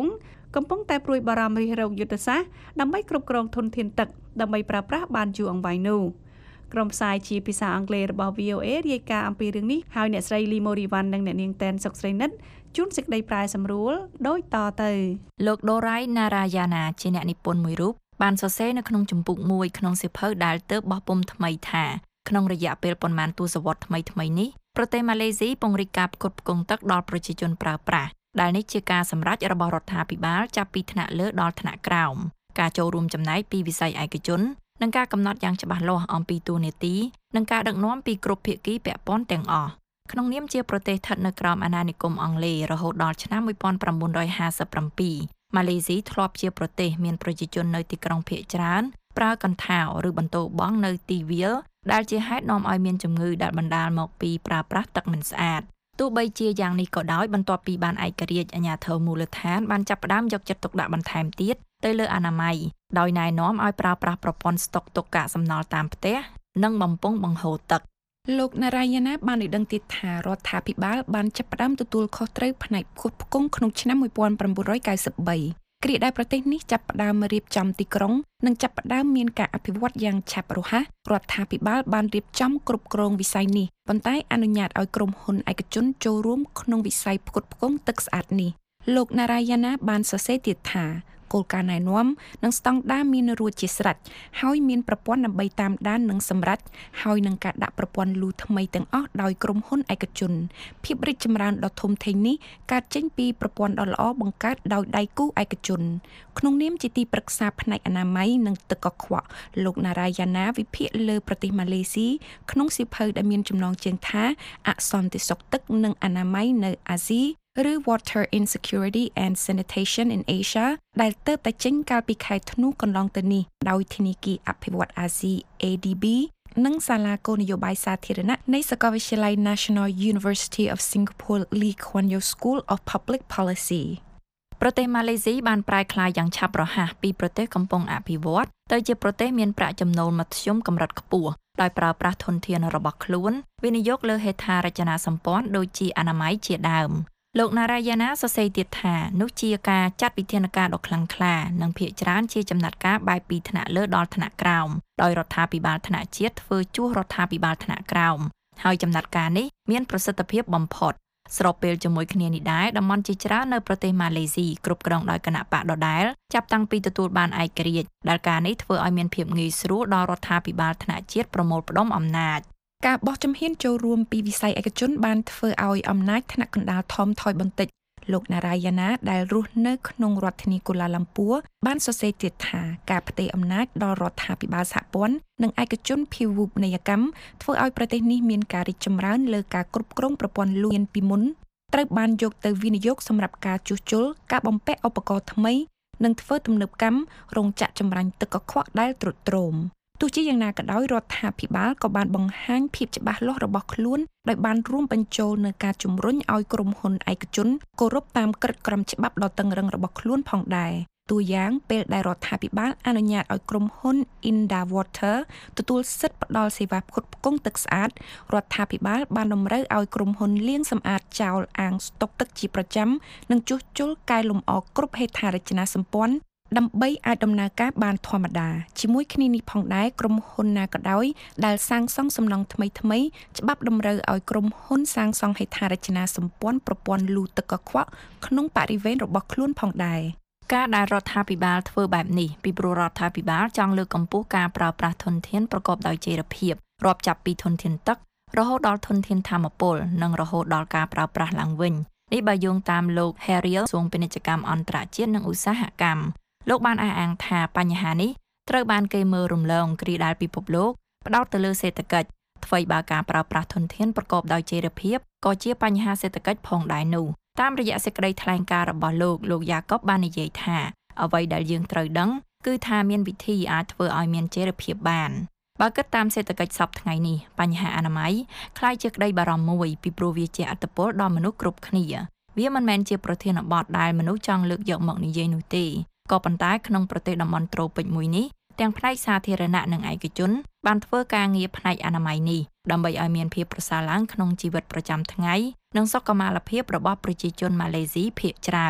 Speaker 3: កំពុងតែព្រួយបារម្ភរិះរោគយុទ្ធសាស្ត្រដើម្បីគ្រប់គ្រងធនធានទឹកដើម្បីប្រើប្រាស់បានយូរអង្វែងនោះក្រុមផ្សាយជាភាសាអង់គ្លេសរបស់ វី អូ អេ រាយការណ៍អំពីរឿងនេះហើយអ្នកស្រីលីម៉ូរីវ៉ាន់និងអ្នកនាងតែនសុកស្រីនិតជួនសេចក្តីប្រែសម្រួលដូចតទៅ
Speaker 6: លោកដូរ៉ៃណារ៉ាយ៉ាណាជាអ្នកនិពន្ធមួយរូបបានសរសេរនៅក្នុងជំពូកមួយក្នុងសៀវភៅដែលទើបបោះពុម្ពថ្មីថាក្នុងរយៈពេលប៉ុន្មានទសវត្សរ៍ថ្មីថ្មីនេះប្រទេសម៉ាឡេស៊ីពង្រីកការផ្គត់ផ្គង់ទឹកដល់ប្រជាជនប្រើប្រាស់ដែលនេះជាការសម្រេចរបស់រដ្ឋាភិបាលចាប់ពីថ្នាក់លើដល់ថ្នាក់ក្រោមការចូលរួមចំណែកពីវិស័យឯកជននិងការកំណត់យ៉ាងច្បាស់លាស់អំពីតួនាទីនិងការដឹកនាំពីគ្រប់ភាគីពាក់ព័ន្ធទាំងអស់ក្នុងនាមជាប្រទេសស្ថិតនៅក្រោមអាណានិគមអង់គ្លេសរហូតដល់ឆ្នាំmột nghìn chín trămห้าสิบเจ็ดម៉ាឡេស៊ីធ្លាប់ជាប្រទេសមានប្រជាជននៅទីក្រុងភាគច្រើនប្រើកន្ថៅឬបន្ទោបង់នៅទីវាលដែលជាហេតុនាំឲ្យមានជំងឺដែលបណ្ដាលមកពីប្រើប្រាស់ទឹកមិនស្អាតទោះបីជាយ៉ាងនេះក៏ដោយបន្ទាប់ពីបានឯករាជ្យអាជ្ញាធរមូលដ្ឋានបានចាប់ផ្ដើមយកចិត្តទុកដាក់បន្ថែមទៀតទៅលើអនាម័យដោយណែនាំឲ្យប្រើប្រាស់ប្រព័ន្ធស្តុកទុកកាកសំណល់តាមផ្ទះនិងបំពង់បង្ហូរទឹកលោកណារ៉ាយ៉ាណាបានឲ្យដឹងទៀតថារដ្ឋាភិបាលបានចាប់ផ្ដើមទទួលខុសត្រូវផ្នែកផ្គត់ផ្គង់ក្នុងឆ្នាំmột nghìn chín trăm chín mươi baគ្រាដែលប្រទេសនេះចាប់ផ្ដើមរៀបចំទីក្រុងនិងចាប់ផ្ដើមមានការអភិវឌ្ឍយ៉ាងឆាប់រហ័សរដ្ឋាភិបាលបានរៀបចំគ្រប់គ្រងវិស័យនេះប៉ុន្តែអនុញ្ញាតឲ្យក្រុមហ៊ុនឯកជនចូលរួមក្នុងវិស័យផ្គត់ផ្គង់ទឹកស្អាតនេះលោកណារ៉ាយ៉ាណាបានសរសេរទៀតថាគោលការណ៍ណែនាំនិងស្តង់ដារមានរួចជាស្រេចហើយមានប្រព័ន្ធដើម្បីតាមដាននិងសម្រេចហើយនឹងការដាក់ប្រព័ន្ធលូថ្មីទាំងអស់ដោយក្រុមហ៊ុនឯកជនភាពរីកចម្រើនដ៏ធំធេងនេះកើតចេញពីប្រព័ន្ធដ៏ល្អបង្កើតដោយដៃគូឯកជនក្នុងនាមជាទីប្រឹក្សាផ្នែកអនាម័យនិងទឹកកខ្វក់លោកណារ៉ាយ៉ាណាវិភាគលើប្រទេសម៉ាឡេស៊ីក្នុងសៀវភៅដែលមានចំណងជើងថាអសន្តិសុខទឹកនិងអនាម័យនៅអាស៊ីឬ Water Insecurity and Sanitation in Asia ដែលទើបតែចេញកាលពីខែធ្នូកន្លងទៅនេះដោយធនាគារអភិវឌ្ឍន៍អាស៊ី A D B និងសាលាគោលនយោបាយសាធារណៈនៃសាកលវិទ្យាល័យ National University of Singapore Lee Kuan Yew School of Public Policy ប្រទេសម៉ាឡេស៊ីបានប្រែក្លាយយ៉ាងឆាប់រហ័សពីប្រទេសកំពុងអភិវឌ្ឍន៍ទៅជាប្រទេសមានប្រាក់ចំណូលមធ្យមកម្រិតខ្ពស់ដោយប្រើប្រាស់ធនធានរបស់ខ្លួនវិនិយោគលើហេដ្ឋារចនាសម្ព័ន្ធដូចជាអនាម័យជាដើមលោកណារ៉ាយ៉ាណាសរសេរទៀតថានោះជាការចាត់វិធានការដ៏ខ្លាំងក្លានិងភាគច្រើនជាចំណាត់ការបែបពីថ្នាក់លើដល់ថ្នាក់ក្រោមដោយរដ្ឋាភិបាលថ្នាក់ជាតិធ្វើជួសរដ្ឋាភិបាលថ្នាក់ក្រោមហើយចំណាត់ការនេះមានប្រសិទ្ធភាពបំផុតស្របពេលជាមួយគ្នានេះដែរតំបន់ជាច្រើននៅប្រទេសម៉ាឡេស៊ីគ្រប់គ្រងដោយគណៈបកដដែលចាប់តាំងពីទទួលបានឯករាជ្យដែលការនេះធ្វើឲ្យមានភាពងាយស្រួលដល់រដ្ឋាភិបាលថ្នាក់ជាតិប្រមូលផ្ដុំអំណាចការបោះជំហានចូលរួមពីវិស័យឯកជនបានធ្វើឲ្យអំណាចថ្នាក់កណ្ដាលថមថយបន្តិចលោកណារ៉ាយ៉ាណាដែលរស់នៅក្នុងរដ្ឋធានីកូឡាឡាំពួរបានសរសេរទៀតថាការផ្ទេរអំណាចដល់រដ្ឋាភិបាលសហព័ន្ធនិងឯកជនភាវូបនីយកម្មធ្វើឲ្យប្រទេសនេះមានការរីកចម្រើនលើការគ្រប់គ្រងប្រព័ន្ធលូនពីមុនត្រូវបានយកទៅវិនិយោគសម្រាប់ការជួសជុលការបំពាក់ឧបករណ៍ថ្មីនិងធ្វើទំនើបកម្មរោងចក្រចម្រាញ់ទឹកកខ្វក់ដែលទ្រុឌទ្រោមទោះជាយ៉ាងណាក៏ដោយរដ្ឋាភិបាលក៏បានបង្ហាញភាពច្បាស់លាស់របស់ខ្លួនដោយបានរួមបញ្ចូលនៅការជំរុញឲ្យក្រុមហ៊ុនឯកជនគោរពតាមក្រឹត្យក្រមច្បាប់ដ៏តឹងរ៉ឹងរបស់ខ្លួនផងដែរតួយ៉ាងពេលដែលរដ្ឋាភិបាលអនុញ្ញាតឲ្យក្រុមហ៊ុន Inda Water ទទួលសិទ្ធិផ្ដល់សេវាផ្គត់ផ្គង់ទឹកស្អាតរដ្ឋាភិបាលបានតម្រូវឲ្យក្រុមហ៊ុនលាងសម្អាតចោលអាងស្តុកទឹកជាប្រចាំនិងជួសជុលកែលម្អគ្រប់ហេដ្ឋារចនាសម្ព័ន្ធដើម្បីអាចដំណើរការបានធម្មតាជាមួយគ្នានេះផងដែរក្រុមហ៊ុនណាក៏ដោយដែលសាងសង់សំណង់ថ្មីៗច្បាប់តម្រូវឲ្យក្រុមហ៊ុនសាងសង់ហេដ្ឋារចនាសម្ព័ន្ធប្រព័ន្ធលូទឹកកខ្វក់ក្នុងបរិវេណរបស់ខ្លួនផងដែរការដែលរដ្ឋាភិបាលធ្វើបែបនេះពីព្រោះរដ្ឋាភិបាលចង់លើកកម្ពស់ការប្រើប្រាស់ធនធានប្រកបដោយចីរភាពរាប់ចាប់ពីធនធានទឹករហូតដល់ធនធានថាមពលនិងរហូតដល់ការប្រើប្រាស់ឡើងវិញនេះបើយោងតាមលោក Harriel ក្រសួងពាណិជ្ជកម្មអន្តរជាតិនិងឧស្សាហកម្មលោកបានអះអាងថាបញ្ហានេះត្រូវបានគេមើលរំលងគ្រាដែលពិភពលោកផ្ដោតទៅលើសេដ្ឋកិច្ចថ្មីបើការប្រើប្រាស់ធនធានប្រកបដោយចីរភាពក៏ជាបញ្ហាសេដ្ឋកិច្ចផងដែរនោះតាមរយៈសេចក្តីថ្លែងការណ៍របស់លោកលោកយ៉ាកបបាននិយាយថាអ្វីដែលយើងត្រូវដឹងគឺថាមានវិធីអាចធ្វើឲ្យមានចីរភាពបានបើគិតតាមសេដ្ឋកិច្ចសពថ្ងៃនេះបញ្ហាអនាម័យคล้ายជាក្តីបារម្ភមួយពីព្រោះវាជាអត្តពលដល់មនុស្សគ្រប់គ្នាវាមិនមែនជាប្រធានបទដែលមនុស្សចង់លើកយកមកនិយាយនោះទេក៏ប៉ុន្តែក្នុងប្រទេសតំបន់ត្រូពិចមួយនេះទាំងផ្នែកសាធារណៈនិងឯកជនបានធ្វើការងារផ្នែកអនាម័យនេះដើម្បីឲ្យមានភាពប្រសើរឡើងក្នុងជីវិតប្រចាំថ្ងៃនិងសុខុមាលភាពរបស់ប្រជាជនម៉ាឡេស៊ីភាគច្រើន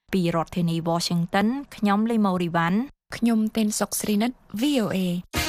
Speaker 6: ពីរដ្ឋធានី Washington ខ្ញុំលីម៉ូរីវ៉ាន់ខ្ញុំទេនសុកស្រីនិត វី អូ เอ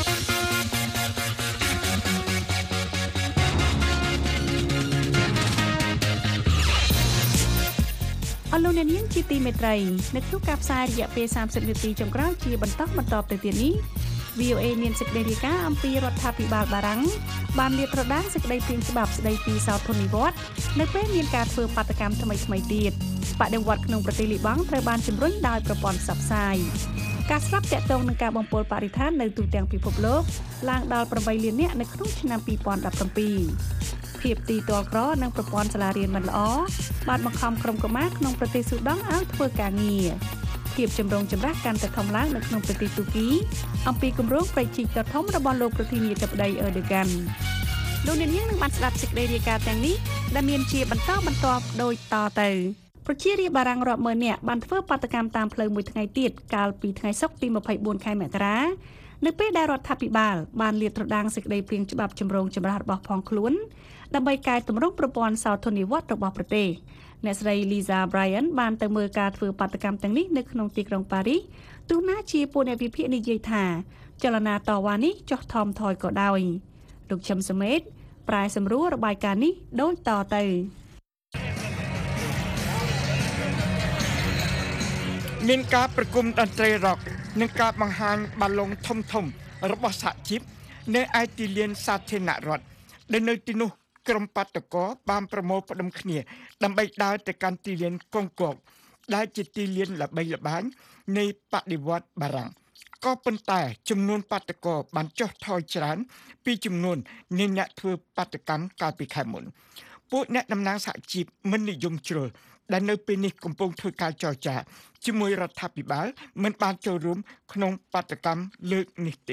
Speaker 3: អរលោកអ្នកនាងជាទីមេត្រីនៅក្នុងការផ្សាយរយៈពេលសាមសិបនាទីចុងក្រោយជាបន្តបន្តទៅទៀតនេះ វី អូ เอ មានសេចក្តីរាយការណ៍អំពីរដ្ឋាភិបាលបារាំងបានលាតត្រដាងសេចក្តីព្រាងច្បាប់ស្តីពីសោធននិវត្តន៍នៅពេលមានការធ្វើបាតកម្មថ្មីថ្មីទៀតបដិវត្តន៍ក្នុងប្រទេសលីបង់ត្រូវបានជំរុញដោយប្រព័ន្ធផ្សព្វផ្សាយការស្លាប់តាក់ទងនឹងការបំពុលបរិស្ថាននៅទូទាំងពិភពលោកឡើងដល់ប្រាំបីលាននាក់នៅក្នុងឆ្នាំពីរពាន់ដប់ប្រាំពីរភាពទីទាល់ក្រនិងប្រព័ន្ធសាលារៀនមិនល្អបានបង្ខំក្រុមកុមារក្នុងប្រទេសស៊ូដង់ឲ្យធ្វើការងារភាពចម្រូងចម្រាសកាន់តែធំឡើងនៅក្នុងប្រទេសទូគីអំពីគម្រោងប្រជិកដ៏ធំរបស់លោកប្រធានាធិបតីអឺដូហ្គាន់លោកអ្នកនាងនឹងបានស្ដាប់សេចក្តីរាយការណ៍ទាំងនេះដែលមានជាបន្តបន្ទាប់ដូចតទៅប្រជារាស្ត្របារាំងរាប់ម៉ឺននាក់បានធ្វើបាតកម្មតាមផ្លូវមួយថ្ងៃទៀតកាលពីថ្ងៃសុក្រទីម្ភៃបួនខែមករានៅពេលដែលរដ្ឋាភិបាលបានលាតត្រដាងសេចក្តីព្រាងច្បាប់ចម្រូងចម្រាសរបស់ផងខ្លួនដើម្បីកែតម្រង់ប្រព័ន្ធសោធននិវត្តន៍របស់ប្រទេសអ្នកស្រី Lisa Bryan បានទៅមើលការធ្វើបាតកម្មទាំងនេះនៅក្នុងទីក្រុងប៉ារីសទោះណាជាពួកអ្នកវិភាគនិយាយថាចលនាតវ៉ានេះចុះថមថយក៏ដោយលោកឈឹមសមេតប្រែសម្រួលរបាយការណ៍នេះដូចតទៅ
Speaker 8: មានការប្រគំតន្ត្រីរ៉ុកនិងការបង្ហាញបាឡុងធំធំរបស់សហជីពនៅឯទីលានសាធារណរដ្ឋដែលនៅទីនោះក្រុមបាតុករបានប្រមូលផ្ដុំគ្នាដើម្បីដើរទៅកាន់ទីលានកុងកុកដែលជាទីលានល្បីល្បាញនៃបដិវត្តន៍បារាំងក៏ប៉ុន្តែចំនួនបាតុករបានចុះថយច្រើនពីចំនួននៃអ្នកធ្វើបាតកម្មកាលពីខែមុនពួកអ្នកតំណាងសហជីពមិននិយមជ្រុលដែលនៅពេលនេះកំពុងធ្វើការចរចាជាមួយរដ្ឋាភិបាលមិនបានចូលរួមក្នុងបាតកម្មលើកនេះទេ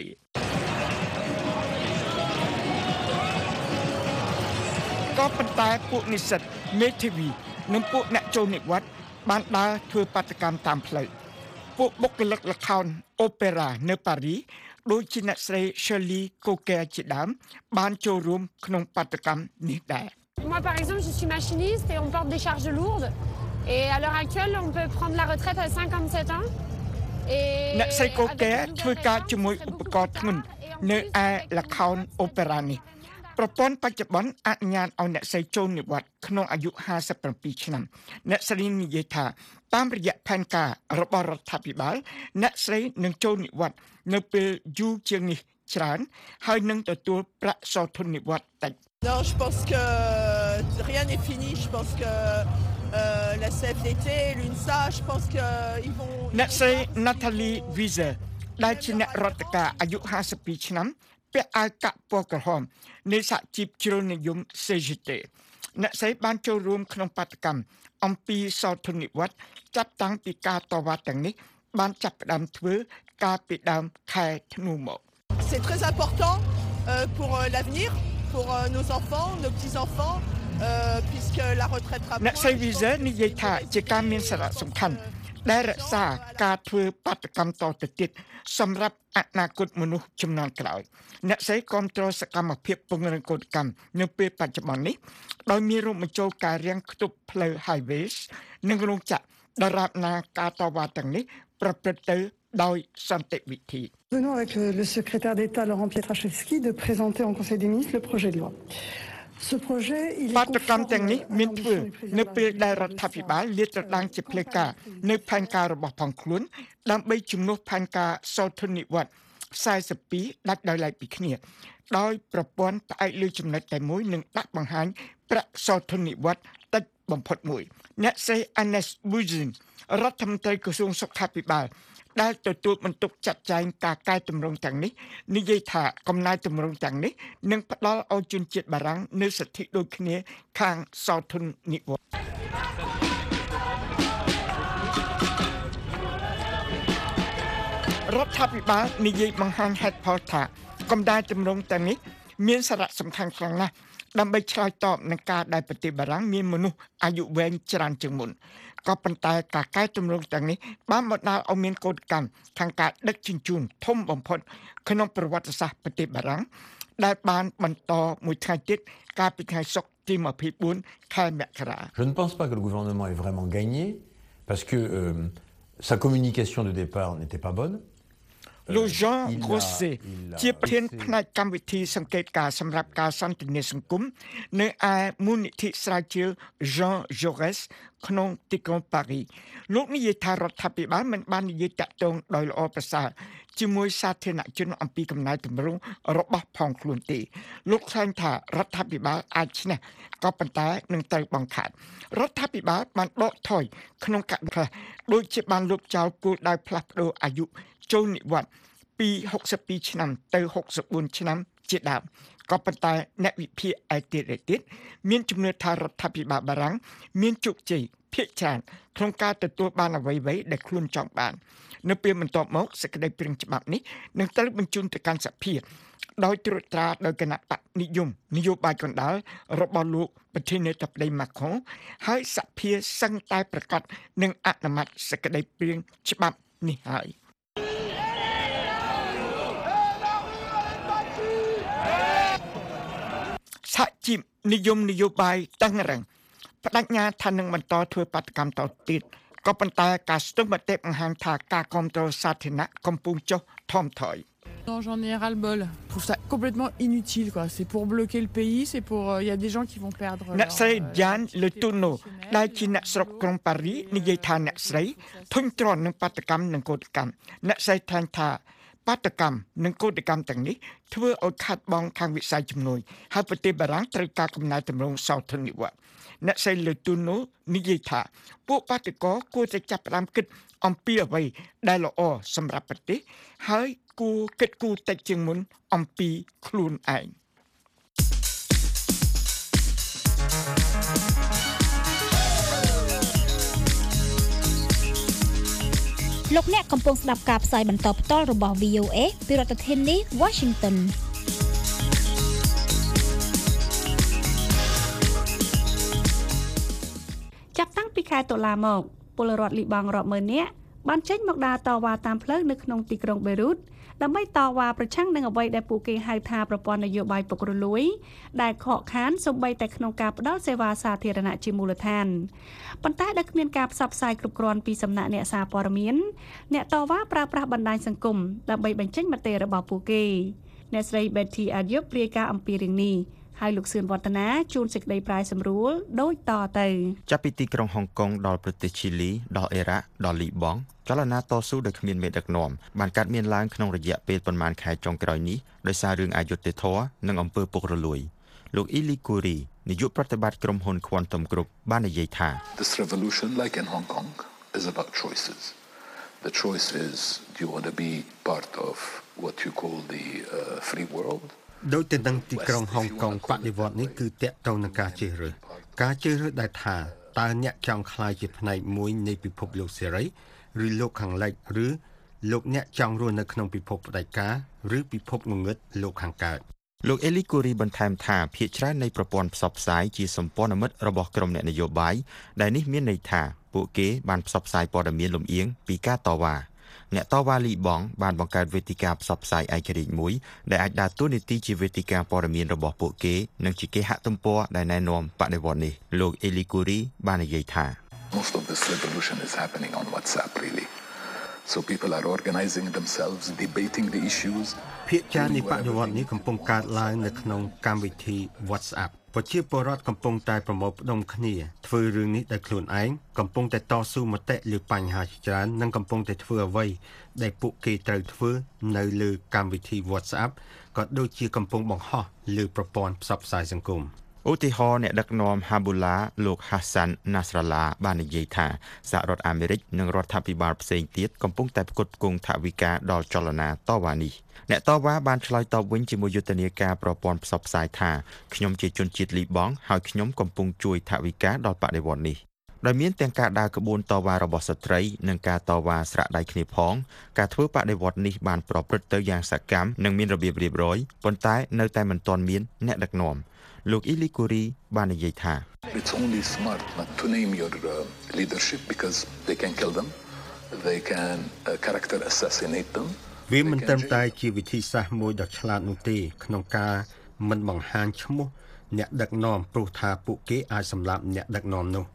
Speaker 8: ក៏ប៉ុន្តែពួកនិស្សិតមេធាវីនិងពួកអ្នកចូលនិវត្តន៍បានដើរធ្វើបាតកម្មតាមផ្លូវពួកបុគ្គលិកល្ខោនអូប៉េរ៉ានៅប៉ារីសដូចជាអ្នកស្រី Shirley Coker ជាដើមបានចូលរួមក្នុងបាតកម្មនេះដែរ
Speaker 9: Moi, par exemple, je suis machiniste et on porte des charges lourdes. Et à l'heure actuelle, on peut prendre la retraite à cinquante-sept ans. Et
Speaker 8: អ្នកស្រី Coker ធ្វើការជាមួយឧបករណ៍ធ្ងន់នៅឯល្ខោនអូប៉េរ៉ានេះប្រព័ន្ធបច្ចុប្បន្នអនុញ្ញាតឲ្យអ្នកស្រីចូលនិវត្តន៍ក្នុងអាយុห้าสิบเจ็ดឆ្នាំអ្នកស្រីនិយាយថាតាមរយៈផែនការរបស់រដ្ឋាភិបាលអ្នកស្រីនឹងចូលនិវត្តន៍នៅពេលយូរជាងនេះច្រើនហើយនឹងទទួលប្រាក់សោធននិវត្តន៍តិច
Speaker 10: Non, je pense que rien n'est fini. Je pense que euh, la C F D T, l'U N S A, je pense qu'ils vont...
Speaker 8: អ្នកស្រី Natalie Wieser ដែលជាអ្នករដ្ឋការអាយុห้าสิบtwoឆ្នាំពាក់អាវកាក់ពណ៌ក្រហមនៃសហជីពជ្រុលនិយម C G T អ្នកស្រីបានចូលរួមក្នុងបាតកម្មអំពីសោធននិវត្តន៍ចាប់តាំងពីការតវ៉ាទាំងនេះបានចាប់ផ្ដើមធ្វើកាលពីដើមខែធ្នូមក
Speaker 10: C'est très important euh, pour euh, l'avenir, pour euh, nos enfants, nos petits-enfants, euh, puisque la retraite rapproche.
Speaker 8: អ្នកស្រី Visa និយាយថាជាការមានសារៈសំខាន់ដែលរក្សាការធ្វើបាតកម្មតទៅទៀតសម្រាប់អនាគតមនុស្សជំនាន់ក្រោយអ្នកស្រីគាំទ្រសកម្មភាពពង្រឹងកោតកម្មនៅពេលបច្ចុប្បន្ននេះដោយមានរួមបញ្ចូលការរាំងខ្ទប់ផ្លូវ highways និងរោងចក្រដរាបណាការតវ៉ាទាំងនេះប្រព្រឹត្តទៅដោយសន្តិវិធី
Speaker 11: Venons avec le, le secrétaire d'État Laurent Pietraszewski de présenter en Conseil des ministres le projet de loi. Ce projet, il est
Speaker 8: បាតកម្មទាំងនេះមានធ្វើនៅពេលដែលរដ្ឋាភិបាលលាតត្រដាងជាផ្លូវការនៅផែនការរបស់ផងខ្លួនដើម្បីជំនួសផែនការសោធននិវត្តន៍forty-twoដាច់ដោយឡែកពីគ្នាដោយប្រព័ន្ធផ្អែកលើចំណុចតែមួយនិងដាក់បង្ហាញប្រាក់សោធននិវត្តន៍តិចបំផុតមួយអ្នកស្រី Agnes Buzyn រដ្ឋមន្ត្រីក្រសួងសុខាភិបាលដែលទទួលបន្ទុកចាត់ចែងការកែតម្រង់ទាំងនេះនិយាយថាកំណែតម្រង់ទាំងនេះនឹងផ្ដល់ឲ្យជនជាតិបារាំងនូវសិទ្ធិដូចគ្នាខាងសោធននិវត្តន៍រដ្ឋាភិបាលនិយាយបង្ហាញហេតុផលថាកំណែតម្រង់ទាំងនេះមានសារៈសំខាន់ខ្លាំងណាស់ដើម្បីឆ្លើយតបនឹងការដែលប្រទេសបារាំងមានមនុស្សអាយុវែងច្រើនជាងមុនក៏ប៉ុន្តែការកែតម្រង់ទាំងនេះបានបណ្ដាលឲ្យមានកោតកម្មខាងការដឹកជញ្ជូនធំបំផុតក្នុងប្រវត្តិសាស្ត្រប្រទេសបារាំងដែលបានបន្តមួយថ្ងៃទៀតកាលពីថ្ងៃសុក្រទីtwenty-fourខែមករា
Speaker 12: Je ne pense pas que le gouvernement ait vraiment gagné parce que euh, sa communication de départ n'était pas bonne.
Speaker 8: លោក Jean Grosset ជាប្រធានផ្នែកកម្មវិធីសង្កេតការណ៍សម្រាប់ការសន្ទនាសង្គមនៅឯមូលនិធិស្រាវជ្រាវ Jean Jaurès ក្នុងទីក្រុងប៉ារីលោកនិយាយថារដ្ឋាភិបាលមិនបាននិយាយតាក់ទងដោយល្អប្រសើរជាមួយសាធារណជនអំពីកំណែទម្រង់របស់ផងខ្លួនទេលោកថ្លែងថារដ្ឋាភិបាលអាចឈ្នះក៏ប៉ុន្តែនឹងត្រូវបង្ខាត់រដ្ឋាភិបាលបានដកថយក្នុងករណីខ្លះដូចជាបានលុបចោលគោលដៅផ្លាស់ប្តូរអាយុចូលនិវត្តន៍ពីหกสิบពីរឆ្នាំទៅหกสิบสี่ឆ្នាំជាដើមក៏ប៉ុន្តែអ្នកវិភាគឯទៀតទៀតមានជំនឿថារដ្ឋាភិបាលបារាំងមានជោគជ័យភាគច្រើនក្នុងការទទួលបានអ្វីៗដែលខ្លួនចង់បាននៅពេលបន្ទាប់មកសេចក្តីព្រាងច្បាប់នេះនឹងត្រូវបញ្ជូនទៅកាន់សភាដោយត្រួតត្រាដោយគណៈបកនិយមនយោបាយកណ្ដាលរបស់លោកប្រធានាធិបតី Macron ហើយសភាសឹងតែប្រកាសនឹងអនុម័តសេចក្តីព្រាងច្បាប់នេះហើយសហជីពនិយមនយោបាយតឹងរ៉ឹងបដិញ្ញាថានឹងបន្តធ្វើបាតកម្មតទៀតក៏ប៉ុន្តែការស្ទង់មតិបង្ហាញថាការគ្រប់គ្រងសាធារណៈកំពុងចុះថមថយ
Speaker 13: Non, j'en ai ras le bol. Je trouve ça complètement inutile, quoi. C'est pour bloquer le pays, c'est pour. Il euh, y a des gens qui vont perdre.
Speaker 8: អ្នកស្រី Diane Le Touno ដែលជាអ្នកស្រុកក្រុងប៉ារីនិយាយថាអ្នកស្រីធុញទ្រាន់នឹងបាតកម្មនិងកោតកម្មអ្នកស្រីថ្លែងថាបាតកម្មនិងកោតកម្មទាំងនេះធ្វើឲ្យខាត់បងខាងវិស័យជំនួយហើយប្រទេសបារាំងត្រូវការកំណែទម្រង់សោធននិវត្តន៍អ្នកស្រី Le Touno និយាយថាពួកបាតកោគួរតែចាប់ផ្ដើមគិតអំពីអ្វីដែលល្អសម្រាប់ប្រទេសហើយគួរគិតគូរតិចជាងមុនអំពីខ្លួនឯង
Speaker 14: លោកអ្នកកំពុងស្ដាប់ការផ្សាយបន្តផ្ទាល់របស់ វី អូ เอ ពីរដ្ឋធានី Washington
Speaker 3: ចាប់តាំងពីខែតុលាមកពលរដ្ឋលីបង់រាប់ម៉ឺននាក់បានចេញមកដើរតវ៉ាតាមផ្លូវនៅក្នុងទីក្រុងបេរុតដើម្បីតវ៉ាប្រឆាំងនឹងអ្វីដែលពួកគេហៅថាប្រព័ន្ធនយោបាយពុករលួយដែលខកខានសូម្បីតែក្នុងការផ្តល់សេវាសាធារណៈជាមូលដ្ឋានប៉ុន្តែដែលគ្មានការផ្សព្វផ្សាយគ្រប់គ្រាន់ពីសំណាក់អ្នកសារព័ត៌មានអ្នកតវ៉ាប្រើប្រាស់បណ្ដាញសង្គមដើម្បីបញ្ចេញមតិរបស់ពួកគេអ្នកស្រី Betty Ayub រាយការណ៍អំពីរឿងនេះហើយលោកសឿនវឌ្ឍនាជួនសេចក្តីប្រាយសម្រួលដូចតទៅ
Speaker 15: ចាប់ពីទីក្រុងហុងកុងដល់ប្រទេសឈីលីដល់អ៊ីរ៉ាក់ដល់លីបង់ចលនាតស៊ូដោយគ្មានមេដឹកនាំបានកាត់មានឡើងក្នុងរយៈពេលប្រមាណខែចុងក្រោយនេះដោយសាររឿងអយុត្តិធម៌និងអំពើពុករលួយលោកអ៊ីលីគូរីនាយកប្រតិបត្តិក្រុមហ៊ុន Quantum Group បាននិយាយថា
Speaker 16: This revolution like in Hong Kong is about choices. The choice is do you want to be part of what you call the uh, free world
Speaker 17: ដោយទៅនឹងទីក្រុងហុងកុងបដិវត្តនេះគឺតាក់ទងនឹងការជ្រើសរើសការជ្រើសរើសដែលថាតើអ្នកចង់ក្លាយជាផ្នែកមួយនៃពិភពលោកសេរីឬលោកខាងលិចឬលោកអ្នកចង់រស់នៅក្នុងពិភពផ្ដាច់ការឬពិភពងងឹតលោកខាងកើត
Speaker 15: លោកអេលីគូរីបន្ថែមថាភាគច្រើននៃប្រព័ន្ធផ្សព្វផ្សាយជាសម្ព័ន្ធមិត្តរបស់ក្រុមអ្នកនយោបាយដែលនេះមានន័យថាពួកគេបានផ្សព្វផ្សាយព័ត៌មានលំអៀងពីការតវ៉ាអ្នកតវ៉ាលីបង់បានបង្កើតវេទិកាផ្សព្វផ្សាយឯករាជ្យមួយដែលអាចដើរតួនាទីជាវេទិកាព័ត៌មានរបស់ពួកគេនិងជាគេហទំព័រដែលណែនាំបដិវត្តន៍នេះលោកអេលីគូរីបាននិយាយថា
Speaker 16: Most of this revolution is happening on WhatsApp really. So people are organizing themselves, debating the issues.
Speaker 17: ភាគច្រើននៃបដិវត្តន៍នេះកំពុងកើតឡើងនៅក្នុងកម្មវិធី WhatsApp ប្រជាពលរដ្ឋកំពុងតែប្រមូលផ្ដុំគ្នាធ្វើរឿងនេះដោយខ្លួនឯងកំពុងតែតស៊ូមតិលើបញ្ហាជាច្រើននិងកំពុងតែធ្វើអ្វីដែលពួកគេត្រូវធ្វើនៅលើកម្មវិធី WhatsApp ក៏ដូចជាកំពុងបង្ហោះលើប្រព័ន្ធផ្សព្វផ្សាយសង្គម
Speaker 15: ឧទាហរណ៍អ្នកដឹកនាំ Habula លោក Hassan Nasrallah បាននិយាយថាសហរដ្ឋអាមេរិកនិងរដ្ឋាភិបាលផ្សេងទៀតកំពុងតែផ្គត់ផ្គង់ថវិកាដល់ចលនាតវ៉ានេះអ្នកតវ៉ាបានឆ្លើយតបវិញជាមួយយុទ្ធនាការប្រព័ន្ធផ្សព្វផ្សាយថាខ្ញុំជាជនជាតិលីបង់ហើយខ្ញុំកំពុងជួយថវិកាដល់បដិវត្តន៍នេះដោយមានទាំងការដើរក្បួនតវ៉ារបស់ស្ត្រីនិងការតវ៉ាស្រាក់ដៃគ្នាផងការធ្វើបដិវត្តន៍នេះបានប្រព្រឹត្តទៅយ៉ាងសកម្មនិងមានរបៀបរៀបរយប៉ុន្តែនៅតែមិនទាន់មានអ្នកដឹកនាំលោកអ៊ីលីគូរីបាននិយាយថា
Speaker 16: It's only smart not to name your uh, leadership because they can kill them. They can uh, character assassinate them.
Speaker 17: វាមិនត្រឹមតែជាវិធីសាស្ត្រមួយដ៏ឆ្លាតនោះទេក្នុងការមិនបង្ហាញឈ្មោះអ្នកដឹកនាំព្រោះថាពួកគេអាចសម្លាប់អ្នកដឹកនាំនោះ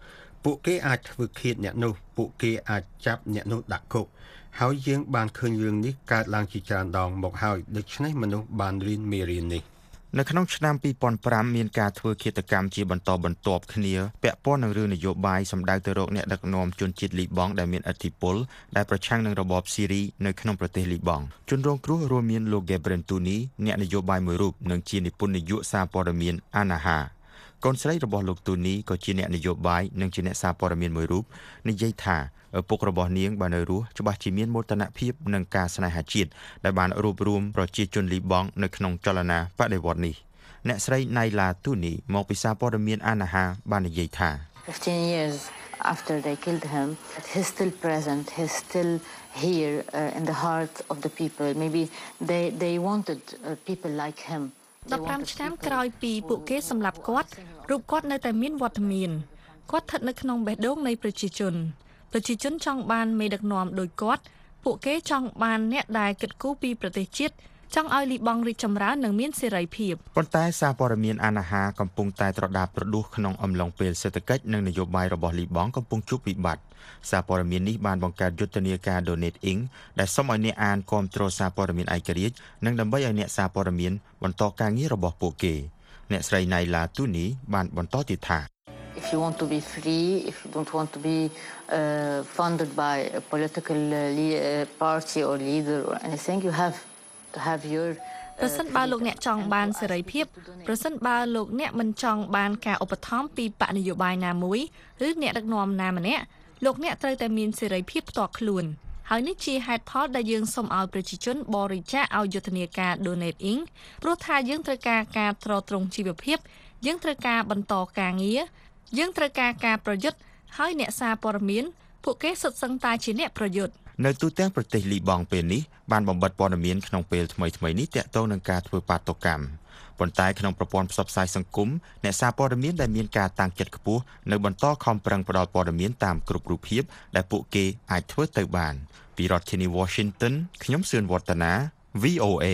Speaker 17: ពួកគេអាចធ្វើឃាតអ្នកនោះពួកគេអាចចាប់អ្នកនោះដាក់គុកហើយយើងបានឃើញរឿងនេះកើតឡើងជាច្រើនដងមកហើយដូច្នេះមនុស្សបានរៀនមេរៀននេះ
Speaker 15: នៅក្នុងឆ្នាំពីរពាន់ប្រាំមានការធ្វើឃាតកម្មជាបន្តបន្ទាប់គ្នាពាក់ព័ន្ធនឹងរឿងនយោបាយសម្ដៅទៅរកអ្នកដឹកនាំជនជាតិលីបង់ដែលមានឥទ្ធិពលដែលប្រឆាំងនឹងរបបស៊ីរីនៅក្នុងប្រទេសលីបង់ជនរងគ្រោះរួមមានលោក Gabriel Tuni អ្នកនយោបាយមួយរូបនិងជានិពន្ធនាយកសារព័ត៌មាន Anaha កូនស្រីរបស់លោក Tuni ក៏ជាអ្នកនយោបាយនិងជាអ្នកសារព័ត៌មានមួយរូបនិយាយថាឪពុករបស់នាងបាននៅរស់ច្បាស់ជាមានមោទនភាពនិងការស្នេហាជាតិដែលបានរួបរวมប្រជាជនលីបង់នៅក្នុងចលនាបដិវត្តន៍នេះអ្នកស្រី Naila Tuni មកពីសារព័ត៌មាន Anaha បាននិយាយថា
Speaker 18: fifteen years after they killed him he's still present he's still here uh, in the heart of the people maybe they they wanted uh, people like him
Speaker 19: ដប់ប្រាំឆ្នាំក្រោយពីពួកគេសម្លាប់គាត់រូបគាត់នៅតែមានវត្តមានគាត់ស្ថិតនៅក្នុងបេះដូងនៃប្រជាជនប្រជាជនចង់បានមេដឹកនាំដោយគាត់ពួកគេចង់បានអ្នកដែលគិតគូរពីប្រទេសជាតិចង់ឲ្យលីបង់រីកចម្រើននិងមានសេរីភាព
Speaker 15: ប៉ុន្តែសារព័ត៌មានអាណាហាកំពុងតែត្រដាបត្រដួសក្នុងអំឡុងពេលសេដ្ឋកិច្ចនិងនយោបាយរបស់លីបង់កំពុងជួបវិបត្តិសារព័ត៌មាននេះបានបង្កើតយុទ្ធនាការ Donate Incorporated ដែលសូមឲ្យអ្នកអានគាំទ្រសារព័ត៌មានឯករាជ្យនិងដើម្បីឲ្យអ្នកសារព័ត៌មានបន្តការងាររបស់ពួកគេអ្នកស្រី Naila Tuni បានបន្តទៀតថា
Speaker 18: If you want to be free, if you don't want to be uh, funded by a political uh, le- party or leader or anything, you have to have your
Speaker 19: ប្រសិនបើលោកអ្នកចង់បានសេរីភាពប្រសិនបើលោកអ្នកមិនចង់បានការឧបត្ថម្ភពីបកនយោបាយណាមួយឬអ្នកដឹកនាំណាម្នាក់លោកអ្នកត្រូវតែមានសេរីភាពផ្ទាល់ខ្លួនហើយនេះជាហេតុផលដែលយើងសូមឲ្យប្រជាជនបរិច្ចាគឲ្យយុទ្ធនាការ Donate Incorporated ព្រោះថាយើងត្រូវការការទ្រទ្រង់ជីវភាពយើងត្រូវការបន្តការងារយើងត្រូវការការប្រយុទ្ធហើយអ្នកសារព័ត៌មានពួកគេសុទ្ធសឹងតែជាអ្នកប្រយុទ្ធ
Speaker 15: នៅទូទាំងប្រទេសលីបង់ពេលនេះបានបំបិតព័ត៌មានក្នុងពេលថ្មីៗនេះទាក់ទងនឹងការធ្វើបាតុកម្មប៉ុន្តែក្នុងប្រព័ន្ធផ្សព្វផ្សាយសង្គមអ្នកសារព័ត៌មានដែលមានការតាំងចិត្តខ្ពស់នៅបន្តខំប្រឹងផ្តល់ព័ត៌មានតាមគ្រប់រូបភាពដែលពួកគេអាចធ្វើទៅបានពីរដ្ឋធានី Washington ខ្ញុំសឿនវឌ្ឍនា V O A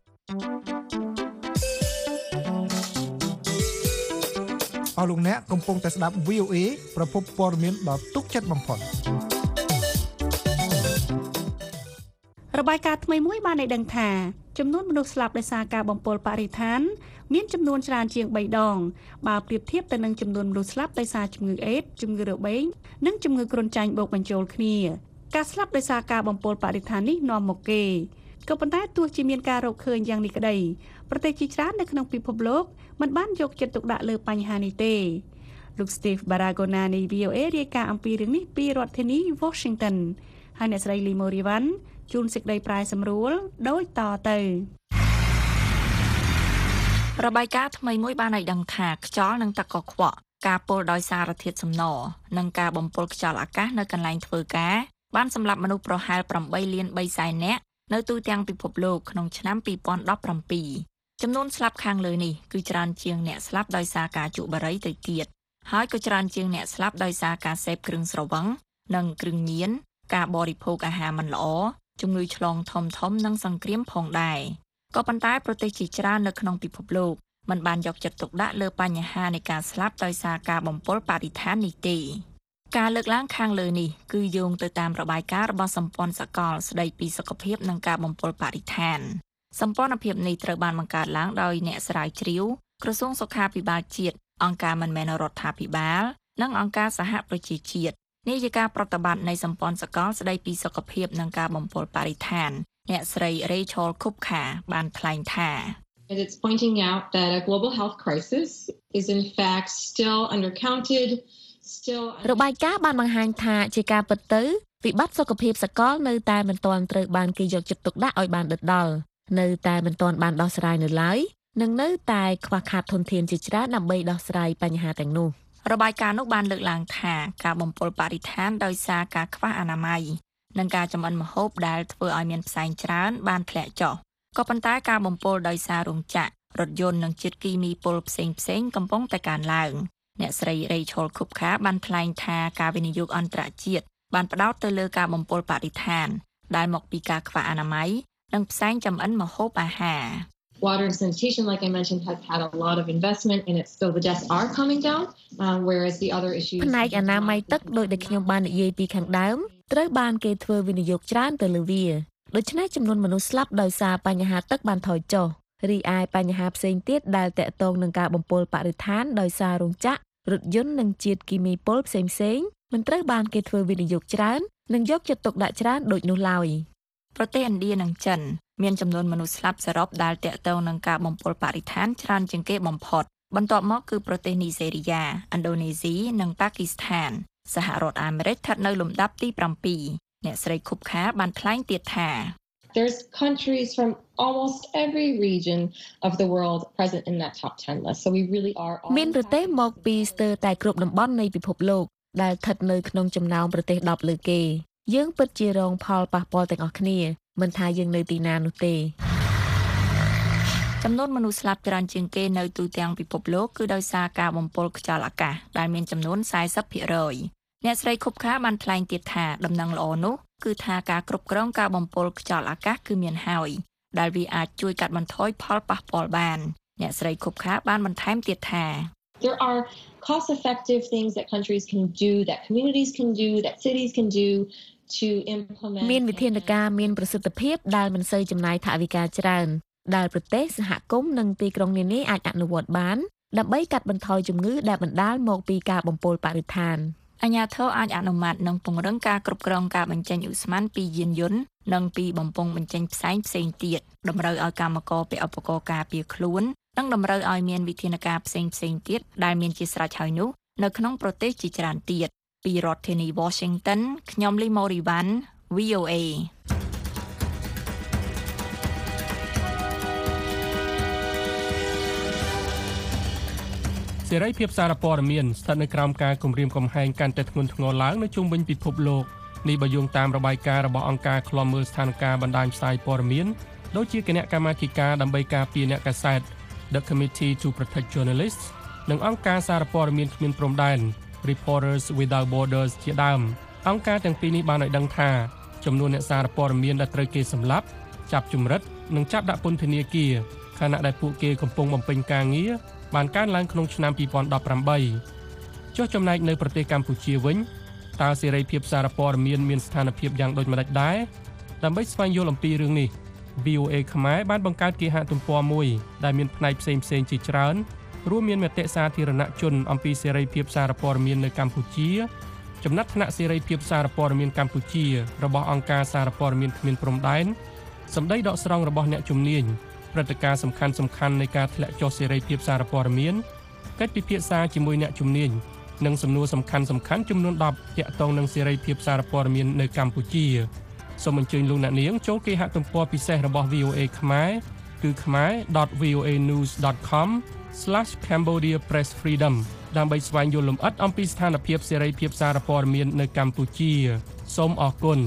Speaker 20: អស់លោកអ្នកកំពុងតែស្ដាប់ V O A ប្រភពព័ត៌មានដ៏ទុកចិត្តបំផុត
Speaker 3: របាយការណ៍ថ្មីមួយបានឲ្យដឹងថាចំនួនមនុស្សស្លាប់ដោយសារការបំពុលបរិស្ថានមានចំនួនច្រើនជាងបីដងបើប្រៀបធៀបទៅនឹងចំនួនមនុស្សស្លាប់ដោយសារជំងឺអេដស៍ជំងឺរបេងនិងជំងឺគ្រុនចាញ់បូកបញ្ចូលគ្នាការស្លាប់ដោយសារការបំពុលបរិស្ថាននេះនាំមកគេក៏ប៉ុន្តែទោះជាមានការរកឃើញយ៉ាងនេះក្តីប្រទេសជាច្រើននៅក្នុងពិភពលោកមិនបានយកចិត្តទុកដាក់លើបញ្ហានេះទេលោក Steve Baragona នៃ V O A រាយការណ៍អំពីរឿងនេះពីរដ្ឋធានី Washington ហើយអ្នកស្រី Limo Rivan ជួនសេចក្តីប្រាយសម្រួលដូចតទៅ
Speaker 19: របាយការណ៍ថ្មីមួយបានឲ្យដឹងថាខ្យល់និងទឹកកខ្វក់ការពុលដោយសារធាតុសំណនិងការបំពុលខ្យល់អាកាសនៅកន្លែងធ្វើការបានសម្លាប់មនុស្សប្រហែលeightលាន3សែននាក់នៅទូទាំងពិភពលោកក្នុងឆ្នាំtwo thousand seventeenចំនួនស្លាប់ខាងលើនេះគឺច្រើនជាងអ្នកស្លាប់ដោយសារការជក់បារីទៅទៀតហើយក៏ច្រើនជាងអ្នកស្លាប់ដោយសារការសេពគ្រឿងស្រវឹងនិងគ្រឿងញៀនការបរិភោគអាហារមិនល្អជំងឺឆ្លងធំធំនិងសង្គ្រាមផងដែរក៏ប៉ុន្តែប្រទេសជាច្រើននៅក្នុងពិភពលោកមិនបានយកចិត្តទុកដាក់លើបញ្ហានៃការស្លាប់ដោយសារការបំពុលបរិស្ថាននេះទេការលើកឡើងខាងលើនេះគឺយោងទៅតាមរបាយការណ៍របស់សម្ព័ន្ធសកលស្ដីពីសុខភាពនិងការបំពុលបរិស្ថានសម្ព័ន្ធភាពនេះត្រូវបានបង្កើតឡើងដោយអ្នកស្រាវជ្រាវក្រសួងសុខាភិបាលជាតិអង្គការមិនមែនរដ្ឋាភិបាលនិងអង្គការសហប្រជាជាតិនេះជាការប្រតិបត្តិនៃសម្ព័ន្ធសកលស្ដីពីសុខភាពនិងការបំពុលបរិស្ថានអ្នកស្រី Rachel Kupka បានថ្លែងថា
Speaker 21: It's pointing out that a global health crisis is in fact still undercounted still
Speaker 22: របាយការណ៍បានបង្ហាញថាជាការពិតទៅវិបត្តិសុខភាពសកលនៅតែមិនទាន់ត្រូវបានគេយកចិត្តទុកដាក់ឲ្យបានដិតដល់នៅតែមិនទាន់បានដោះស្រាយនៅឡើយនិងនៅតែខ្វះខាតធនធានជាច្រើនដើម្បីដោះស្រាយបញ្ហាទាំងនោះ
Speaker 19: របាយការណ៍នោះបានលើកឡើងថាការបំពុលបរិស្ថានដោយសារការខ្វះអនាម័យនិងការចម្អិនម្ហូបដែលធ្វើឲ្យមានផ្សែងច្រើនបានធ្លាក់ចុះក៏ប៉ុន្តែការបំពុលដោយសាររោងចក្ររថយន្តនិងជាតិគីមីពុលផ្សេងផ្សេងកំពុងតែកើនឡើងអ្នកស្រី Rachel Kupka បានថ្លែងថាការវិនិយោគអន្តរជាតិបានផ្ដោតទៅលើការបំពុលបរិស្ថានដែលមកពីការខ្វះអនាម័យនិងផ្សែងចម្អិនម្ហូបអាហារ
Speaker 21: Water and sanitation, like I mentioned, has had a lot of investment in it, so the deaths are coming down, um, whereas the other issues...
Speaker 22: ផ្នែកអនាម័យទឹកដោយដែលខ្ញុំបាននិយាយពីខាងដើមត្រូវបានគេធ្វើវិនិយោគច្រើនទៅលើវាដូច្នេះចំនួនមនុស្សស្លាប់ដោយសារបញ្ហាទឹកបានថយចុះរីឯបញ្ហាផ្សេងទៀតដែលតាក់ទងនឹងការបំពុលបរិស្ថានដោយសាររោងចក្ររថយន្តនិងជាតិគីមីពុលផ្សេងៗមិនត្រូវបានគេធ្វើវិនិយោគច្រើននិងយកចិត្តទុកដាក់ច្រើនដូចនោះឡើយប្រទេសឥណ្ឌានិងចិនមានចំនួនមនុស្សស្លាប់សរុបដែលតាក់ទងនឹងការបំពុលបរិស្ថានច្រើនជាងគេបំផុតបន្ទាប់មកគឺប្រទេសនីហ្សេរីយ៉ាឥណ្ឌូនេស៊ីនិងប៉ាគីស្ថានសហរដ្ឋអាមេរិកស្ថិតនៅលំដាប់ទី7អ្នកស្រីខុបខាបានថ្លែងទៀតថា
Speaker 21: There's countries from almost every region of the world present in that top ten list. So we really are
Speaker 22: មានប្រទេសមកពីស្ទើរតែគ្រប់តំបន់នៃពិភពលោកដែលស្ថិតនៅក្នុងចំណោមប្រទេសដប់លើគេយើងពិតជារងផលប៉ះពាល់ទាំងអស់គ្នាមិនថាយើងនៅទីណានោះទេចំនួនមនុស្សស្លាប់ច្រើនជាងគេនៅទូទាំងពិភពលោកគឺដោយសារការបំពុលខ្យល់អាកាសដែលមានចំនួន forty percent អ្នកស្រីខុបខាបានថ្លែងទៀតថាដំណឹងល្អនោះគឺថាការគ្រប់គ្រងការបំពុលខ្យល់អាកាសគឺមានហើយដែលវាអាចជួយកាត់បន្ថយផលប៉ះពាល់បានអ្នកស្រីខុបខាបានបន្ថែមទៀតថា
Speaker 21: There are cost effective things that countries can do that communities can do that cities can do to implement
Speaker 22: មានវិធានការមានប្រសិទ្ធភាពដែលមិនសូវចំណាយថវិកាច្រើនដែលប្រទេសសហគមន៍និងទីក្រុងនានាអាចអនុវត្តបានដើម្បីកាត់បន្ថយជំងឺដែលបណ្ដាលមកពីការបំពុលបរិស្ថានអាជ្ញាធរអាចអនុម័តនិងពង្រឹងការគ្រប់គ្រងការបញ្ចេញឧស្ម័នពីយានយន្តនិងពីបំពង់បញ្ចេញផ្សែងផ្សេងទៀតតម្រូវឲ្យកម្មករពាក់ឧបករណ៍ការពារខ្លួននិងតម្រូវឲ្យមានវិធានការផ្សេងផ្សេងទៀតដែលមានជាស្រេចហើយនោះនៅក្នុងប្រទេសជាច្រើនទៀតពីរដ្ឋធានី Washington ខ្ញុំលីម៉ូរីវ៉ាន់ V O A
Speaker 1: សេរីភាពសារព័ត៌មានស្ថិតនៅក្រោមការគំរាមកំហែងកាន់តែធ្ងន់ធ្ងរឡើងនៅជុំវិញពិភពលោកនេះបើយោងតាមរបាយការណ៍របស់អង្គការឃ្លាំមើលស្ថានភាពបណ្ដាញផ្សាយព័ត៌មានដូចជាគណៈកម្មាធិការដើម្បីការពារអ្នកកាសែត The Committee to Protect Journalists និងអង្គការសារព័ត៌មានគ្មានព្រំដែន Reporters Without Borders ជាដើមអង្គការទាំងពីរនេះបានឲ្យដឹងថាចំនួនអ្នកសារព័ត៌មានដែលត្រូវគេសម្លាប់ចាប់ជំរិតនិងចាប់ដាក់ពន្ធនាគារខណៈដែលពួកគេកំពុងបំពេញការងារបានកើនឡើងក្នុងឆ្នាំtwo thousand eighteenចុះចំណែកនៅប្រទេសកម្ពុជាវិញតើសេរីភាពសារព័ត៌មានមានស្ថានភាពយ៉ាងដូចម្តេចដែរដើម្បីស្វែងយល់អំពីរឿងនេះ V O A ខ្មែរបានបង្កើតគេហទំព័រមួយដែលមានផ្នែកផ្សេងៗជាច្រើនរួមមានមតិសាធារណជនអំពីសេរីភាពសារព័ត៌មាននៅកម្ពុជាចំណាត់ថ្នាក់សេរីភាពសារព័ត៌មានកម្ពុជារបស់អង្គការសារព័ត៌មានគ្មានព្រំដែនសម្ដីដកស្រង់របស់អ្នកជំនាញព្រឹត្តិការណ៍សំខាន់សំខាន់នៃការធ្លាក់ចុះសេរីភាពសារព័ត៌មានកិច្ចពិភាក្សាជាមួយអ្នកជំនាញនិងសំណួរសំខាន់សំខាន់ចំនួនtenទាក់ទងនឹងសេរីភាពសារព័ត៌មាននៅកម្ពុជាសូមអញ្ជើញលោកអ្នកនាងចូលគេហទំព័រពិសេសរបស់ V O A ខ្មែរគឺ khmer dot v o a news dot com slash cambodia press freedom ដើម្បីស្វែងយល់លម្អិតអំពីស្ថានភាពសេរីភាពសារព័ត៌មាននៅកម្ពុជាសូមអរគុណ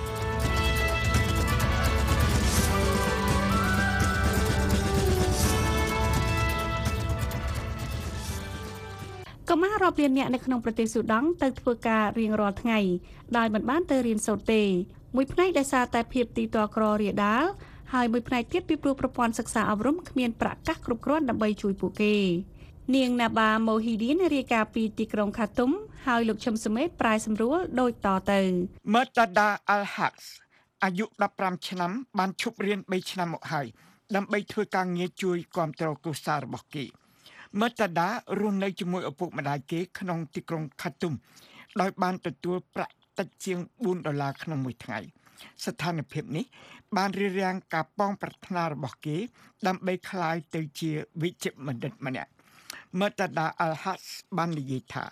Speaker 3: កុមាររាប់លានអ្នកនៅក្នុងប្រទេសស៊ូដង់ទៅធ្វើការរៀងរាល់ថ្ងៃដោយមិនបានទៅរៀនសូត្រទេមួយផ្នែកដោយសារតែភាពទីទាល់ក្ររាលដាលហើយមួយផ្នែកទៀតពីព្រោះប្រព័ន្ធសិក្សាអប់រំគ្មានប្រាក់កាសគ្រប់គ្រាន់ដើម្បីជួយពួកគេនាងណាបាម៉ូហ៊ីឌីនរាយការណ៍ពីទីក្រុងខាតុមហើយលោកឈឹមសុមេតប្រាយសម្រួលដូចតទៅ
Speaker 8: Murtada Al-Haq អាយុfifteenឆ្នាំបានឈប់រៀនthreeឆ្នាំមកហើយដើម្បីធ្វើការងារជួយគាំទ្រគ្រួសាររបស់គេMurtada រស់នៅជាមួយឪពុកម្ដាយគេក្នុងទីក្រុងខាតុមដោយបានទទួលប្រាក់តិចជាងfourដុល្លារក្នុងមួយថ្ងៃស្ថានភាពនេះបានរារាំងការប៉ងប្រាថ្នារបស់គេដើម្បីក្លាយទៅជាវិជ្ជបណ្ឌិតម្នាក់Murtada Al-Haq បាននិយាយថា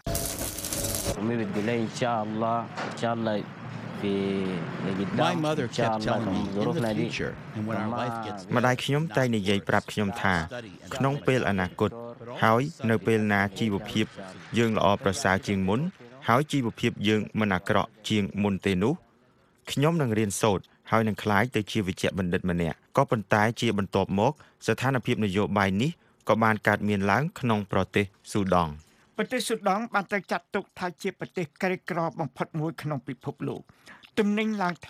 Speaker 2: My mother kept telling me in the future and when our life gets
Speaker 15: ម្ដាយខ្ញុំតែនិយាយប្រាប់ខ្ញុំថាក្នុងពេលអនាគតហើយនៅពេលណាជីវភាពយើងល្អប្រសើរជាងមុនហើយជីវភាពយើងមិនអាក្រក់ជាងមុនទេនោះខ្ញុំនឹងរៀនសូត្រហើយនឹងក្លាយទៅជាវិជ្ជបណ្ឌិតម្នាក់ក៏ប៉ុន្តែជាបន្ទាប់មកស្ថានភាពនយោបាយនេះក៏បានកើតមានឡើងក្នុងប្រទេសស៊ូដង់ប្រទេសស៊ូដង់បានត្រូវចាត់ទុកថាជាប្រទេសក្រីក្របំផុតមួយក្នុងពិភពលោកទំនិញឡើងថ្លៃ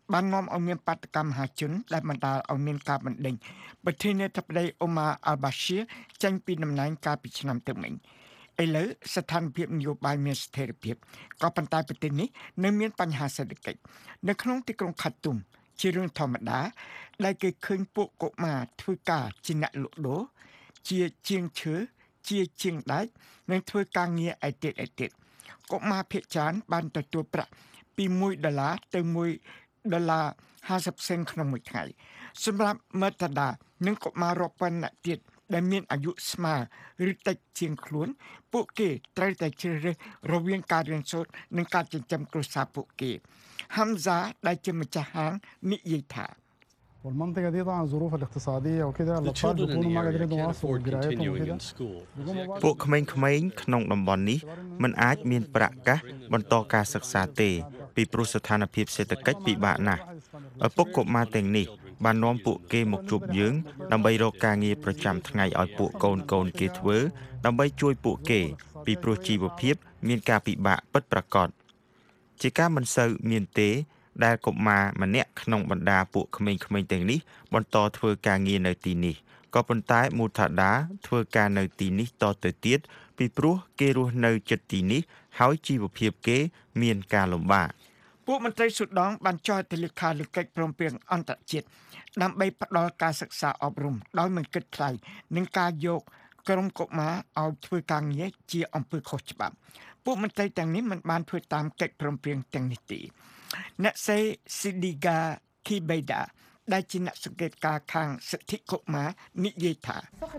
Speaker 8: បាននាំឲ្យមានបាតកម្មមហាជនដែលបណ្ដាលឲ្យមានការបណ្ដេញប្រធានាធិបតីអូម៉ាអាល់បាឈៀចេញពីតំណែងកាលពីឆ្នាំទៅមិញឥឡូវស្ថានភាពនយោបាយមានស្ថិរភាពក៏ប៉ុន្តែប្រទេសនេះនៅមានបញ្ហាសេដ្ឋកិច្ចនៅក្នុងទីក្រុងខាតុមជារឿងធម្មតាដែលគេឃើញពួកកុមារធ្វើការជាអ្នកលក់ដូរជាជាងឈើជាជាងដែកនិងធ្វើការងារឯទៀតឯទៀតកុមារភាគច្រើនបានទទួលប្រាក់ពីមួយដុល្លារទៅមួយដុល្លារห้าสิบសេនក្នុងមួយថ្ងៃសម្រាប់មេតាដានិងកុមាររាប់ពាន់នាក់ទៀតដែលមានអាយុស្មើឬតិចជាងខ្លួនពួកគេត្រូវតែជ្រើសរើសរវាងការរៀនសូត្រនិងការចិញ្ចឹមគ្រួសារពួកគេហាំហ្សាដែលជាម្ចាស់ហាងនិយាយថា
Speaker 4: والمنطقة دي طبعا الظروف الاقتصادية وكده الأطفال بيكونوا ما قادرين يواصلوا قراءتهم وكده
Speaker 15: ពួកក្មេងៗក្នុងតំបន់នេះមិនអាចមានប្រាក់កាសបន្តការសិក្សាទេពីព្រោះស្ថានភាពសេដ្ឋកិច្ចពិបាកណាស់ឪពុកកុមារទាំងនេះបាននាំពួកគេមកជួបយើងដើម្បីរកការងារប្រចាំថ្ងៃឲ្យពួកកូនកូនគេធ្វើដើម្បីជួយពួកគេពីព្រោះជីវភាពមានការពិបាកពិតប្រាកដជាការមិនសូវមានទេដែលកុមារម្នាក់ក្នុងបណ្ដាពួកក្មេងៗទាំងនេះបន្តធ្វើការងារនៅទីនេះក៏ប៉ុន្តែមូថាដាធ្វើការនៅទីនេះតទៅទៀតពីព្រោះគេរស់នៅជិតទីនេះហើយជីវភាពគេមានការលំបាក
Speaker 8: ពួកមន្ត្រីស៊ូដង់បានចុះហត្ថលេខាលើកិច្ចព្រមព្រៀងអន្តរជាតិដើម្បីផ្ដល់ការសិក្សាអប់រំដោយមិនគិតថ្លៃនិងការយកក្រុមកុមារឲ្យធ្វើការងារជាអំពើខុសច្បាប់ពួកមន្ត្រីទាំងនេះមិនបានធ្វើតាមកិច្ចព្រមព្រៀងទាំងនេះទេអ្នកសេស៊ីឌីហ្កាគីបេដាដែលជាអ្នកសង្កេតការខាងសិទ្ធិកុមារនិយាយថា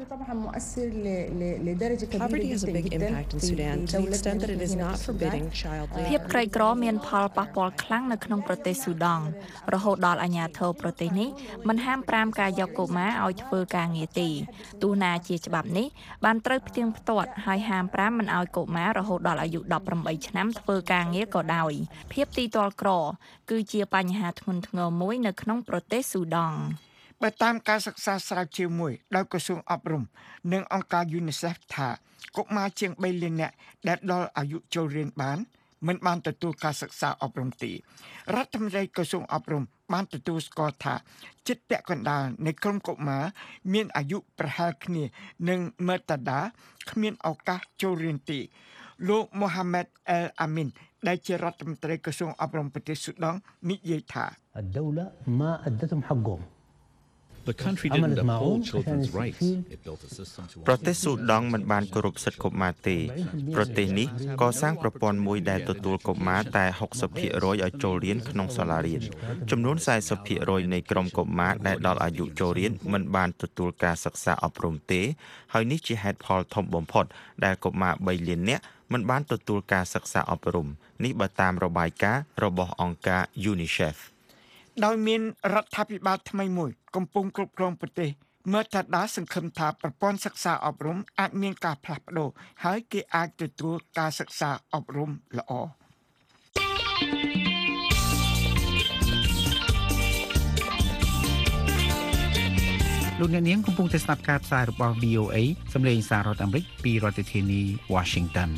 Speaker 5: Poverty has a big impact in Sudan to the extent that it is not forbidding child labor.
Speaker 19: ភាពក្រីក្រមានផលប៉ះពាល់ខ្លាំងនៅក្នុងប្រទេសស៊ូដង់រហូតដល់អាជ្ញាធរប្រទេសនេះមិនហាមប្រាមការយកកុមារឲ្យធ្វើការងារទេទោះណាជាច្បាប់នេះបានត្រូវផ្ទៀងផ្ទាត់ហើយហាមប្រាមមិនឲ្យកុមាររហូតដល់អាយុដប់ប្រាំបីឆ្នាំធ្វើការងារក៏ដោយភាពទីទាល់ក្រគឺជាបញ្ហាធ្ងន់ធ្ងរមួយនៅក្នុងប្រទេសស៊ូដង់
Speaker 8: បើតាមការសិក្សាស្រាវជ្រាវមួយដោយក្រសួងអប់រំនិងអង្គការ UNICEF ថាកុមារជាងបីលាននាក់ដែលដល់អាយុចូលរៀនបានមិនបានទទួលការសិក្សាអប់រំទេរដ្ឋមន្ត្រីក្រសួងអប់រំបានទទួលស្គាល់ថាជិតពាក់កណ្ដាលនៃក្រុមកុមារមានអាយុប្រហែលគ្នានឹងមេតាដាគ្មានឱកាសចូលរៀនទេលោកមូហាម៉ាត់អែលអាមីនដែលជារដ្ឋមន្ត្រីក្រសួងអប់រំប្រទេសស៊ូដង់និយាយថា
Speaker 2: The country didn't uphold children's rights. It built a system to
Speaker 15: ប្រទេសស៊ូដង់មិនបានគោរពសិទ្ធិកុមារទេប្រទេសនេះកសាងប្រព័ន្ធមួយដែលទទួលកុមារតែหกสิบភាគរយឲ្យចូលរៀនក្នុងសាលារៀនចំនួនสี่สิบភាគរយនៃក្រុមកុមារដែលដល់អាយុចូលរៀនមិនបានទទួលការសិក្សាអប់រំទេហើយនេះជាហេតុផលធំបំផុតដែលកុមារបីលាននាក់មិនបានទទួលការសិក្សាអប់រំនេះបើតាមរបាយការណ៍របស់អង្គការ UNICEF
Speaker 8: ដោយមានរដ្ឋាភិបាលថ្មីមួយកំពុងគ្រប់គ្រងប្រទេសមើលថាដាសង្ឃឹមថាប្រព័ន្ធសិក្សាអប់រំអាចមានការផ្លាស់ប្ដូរហើយគេអាចទទួលការសិក្សាអប់រំល្អ
Speaker 23: លោកអ្នកនាងកំពុងតែស្ដាប់ការផ្សាយរបស់ វី អូ เอ សម្លេងសាររដ្ឋអាមេរិកពីរដ្ឋធានី Washington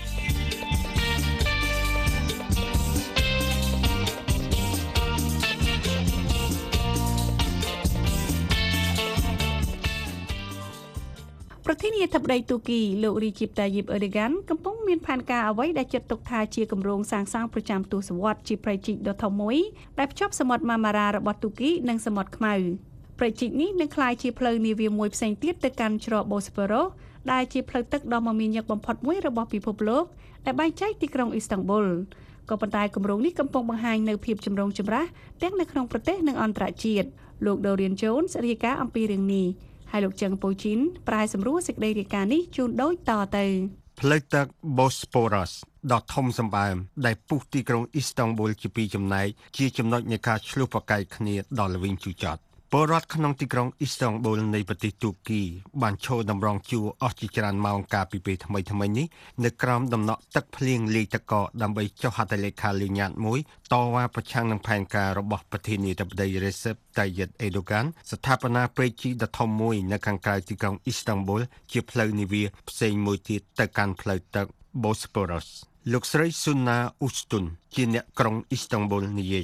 Speaker 3: ប្រធានាធិបតីទូគីលោករីជីបតាយីបអឺដេហ្គានកំពុងមានផែនការអ្វីដែលចាត់ទុកថាជាគម្រោងសាងសង់ប្រចាំទសវត្សរ៍ជាព្រៃជីកដ៏ធំមួយដែលភ្ជាប់សមុទ្រម៉ាម៉ារ៉ារបស់ទូគីនិងសមុទ្រខ្មៅព្រៃជីកនេះនឹងក្លាយជាផ្លូវនាវាមួយផ្សេងទៀតទៅកាន់ច្រកបូស្ពឺរ៉ូសដែលជាផ្លូវទឹកដ៏មមាញឹកបំផុតមួយរបស់ពិភពលោកដែលបែងចែកទីក្រុងអ៊ីស្តង់ប៊ុលក៏ប៉ុន្តែគម្រោងនេះកំពុងបង្ហាញនៅភាពចម្រូងចម្រាសទាំងនៅក្នុងប្រទេសនិងអន្តរជាតិលោក Dorian Jones រាយការណ៍អំពីរឿងនេះហើយលោកចឹងពូជីនប្រែសម្រួលសេចក្តីរាយការណ៍នេះជូនដូចតទៅ
Speaker 17: ផ្លូវទឹក Bosporus ដ៏ធំសម្បើមដែលពុះទីក្រុងអ៊ីស្តង់ប៊ុលជាពីរចំណែកជាចំណុចនៃការឆ្លុះប្រកែកគ្នាដល់ល្វីងជូរចត់ពលរដ្ឋក្នុងទីក្រុងអ៊ីស្តង់ប៊ុលនៃប្រទេសទូគីបានឈរតម្រង់ជួរអស់ជាច្រើនម៉ោងកាលពីពេលថ្មីថ្មីនេះនៅក្រោមដំណក់ទឹកភ្លៀងលាយទឹកកកដើម្បីចុះហត្ថលេខាលិញ៉ាតមួយតវ៉ាប្រឆាំងនឹងផែនការរបស់ប្រធានាធិបតី Recep Tayyip Erdogan ស្ថាបនាព្រៃជីកដ៏ធំមួយនៅខាងក្រៅទីក្រុងអ៊ីស្តង់ប៊ុលជាផ្លូវនាវាផ្សេងមួយទៀតទៅកាន់ផ្លូវទឹក Bosporus លោកស្រី Suna Ustun ជាអ្នកក្រុងអ៊ីស្តង់ប៊ុលនិយាយថា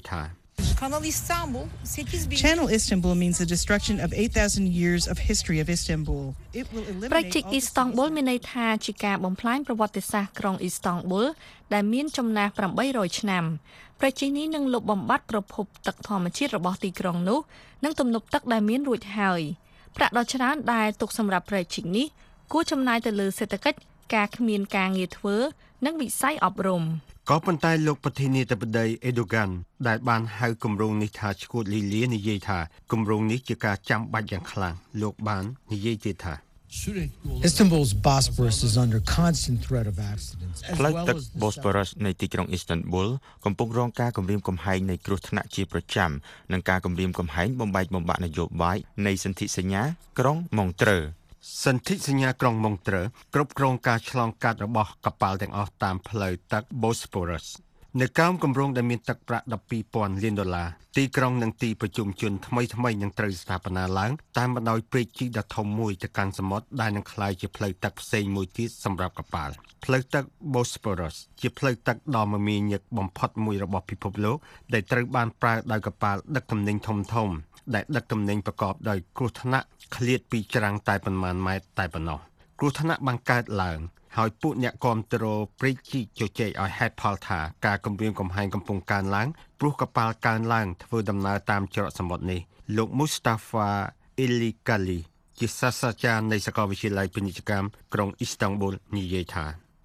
Speaker 6: Channel Istanbul means the destruction of eight thousand years of history of Istanbul. It will
Speaker 19: ប្រជិក
Speaker 6: eliminate
Speaker 19: Istanbul មានន័យថាជាការបំផ្លាញប្រវត្តិសាស្ត្រក្រុង Istanbul ដែលមានចំណាស់eight hundredឆ្នាំប្រជិកនេះនឹងលុបបំបាត់ប្រភពទឹកធម្មជាតិរបស់ទីក្រុងនោះនិងទំនប់ទឹកដែលមានរួចហើយប្រាក់ដ៏ច្រើនដែលទុកសម្រាប់ប្រជិកនេះគួរចំណាយទៅលើសេដ្ឋកិច្ចការគ្មានការងារធ្វើនិងវិស័យអប់រំ
Speaker 17: ក៏ប៉ុន្តែលោកប្រធានាធិបតី Erdogan ដែលបានហៅគម្រោងនេះថាឈួតលីលានិយាយថាគម្រោងនេះជាការចាំបាច់យ៉ាងខ្លាំងលោកបាននិយាយទៀតថា
Speaker 7: Istanbul's Bosporus is under constant threat of accidents.
Speaker 15: ផ្លូវទឹក Bosporus នៃទីក្រុង Istanbul កំពុងរងការគំរាមកំហែងនៃគ្រោះថ្នាក់ជាប្រចាំនិងការគំរាមកំហែងបំបែកបំបាក់នយោបាយនៃសន្ធិសញ្ញាក្រុង Montreux
Speaker 17: សន្ធិសញ្ញាក្រុង Montreux គ្រប់គ្រងការឆ្លងកាត់របស់កប៉ាល់ទាំងអស់តាមផ្លូវទឹក Bosporus នៅក្រោមគម្រោងដែលមានទឹកប្រាក់twelve thousandលានដុល្លារទីក្រុងនិងទីប្រជុំជនថ្មីថ្មីនឹងត្រូវស្ថាបនាឡើងតាមបណ្ដោយព្រែកជីកដ៏ធំមួយទៅកាន់សមុទ្រដែលនឹងក្លាយជាផ្លូវទឹកផ្សេងមួយទៀតសម្រាប់កប៉ាល់ផ្លូវទឹក Bosporus ជាផ្លូវទឹកដ៏មមាញឹកបំផុតមួយរបស់ពិភពលោកដែលត្រូវបានប្រើដោយកប៉ាល់ដឹកទំនិញធំធំដែលដឹកទំនិញប្រកបដោយគ្រោះថ្នាក់ឃ្លាតពីច្រាំងតែប៉ុន្មានម៉ែត្រតែប៉ុណ្ណោះគ្រោះថ្នាក់បានកើតឡើងហើយពួកអ្នកគាំទ្រព្រែកជីកជជែកឲ្យហេតុផលថាការគំរាមកំហែងកំពុងកើនឡើងព្រោះកប៉ាល់កើនឡើងធ្វើដំណើរតាមច្រកសមុទ្រនេះលោក Mustafa Ilikali ជាសាស្ត្រាចារ្យនៃសាកលវិទ្យាល័យពាណិជ្ជកម្មក្រុង Istanbul និយាយថា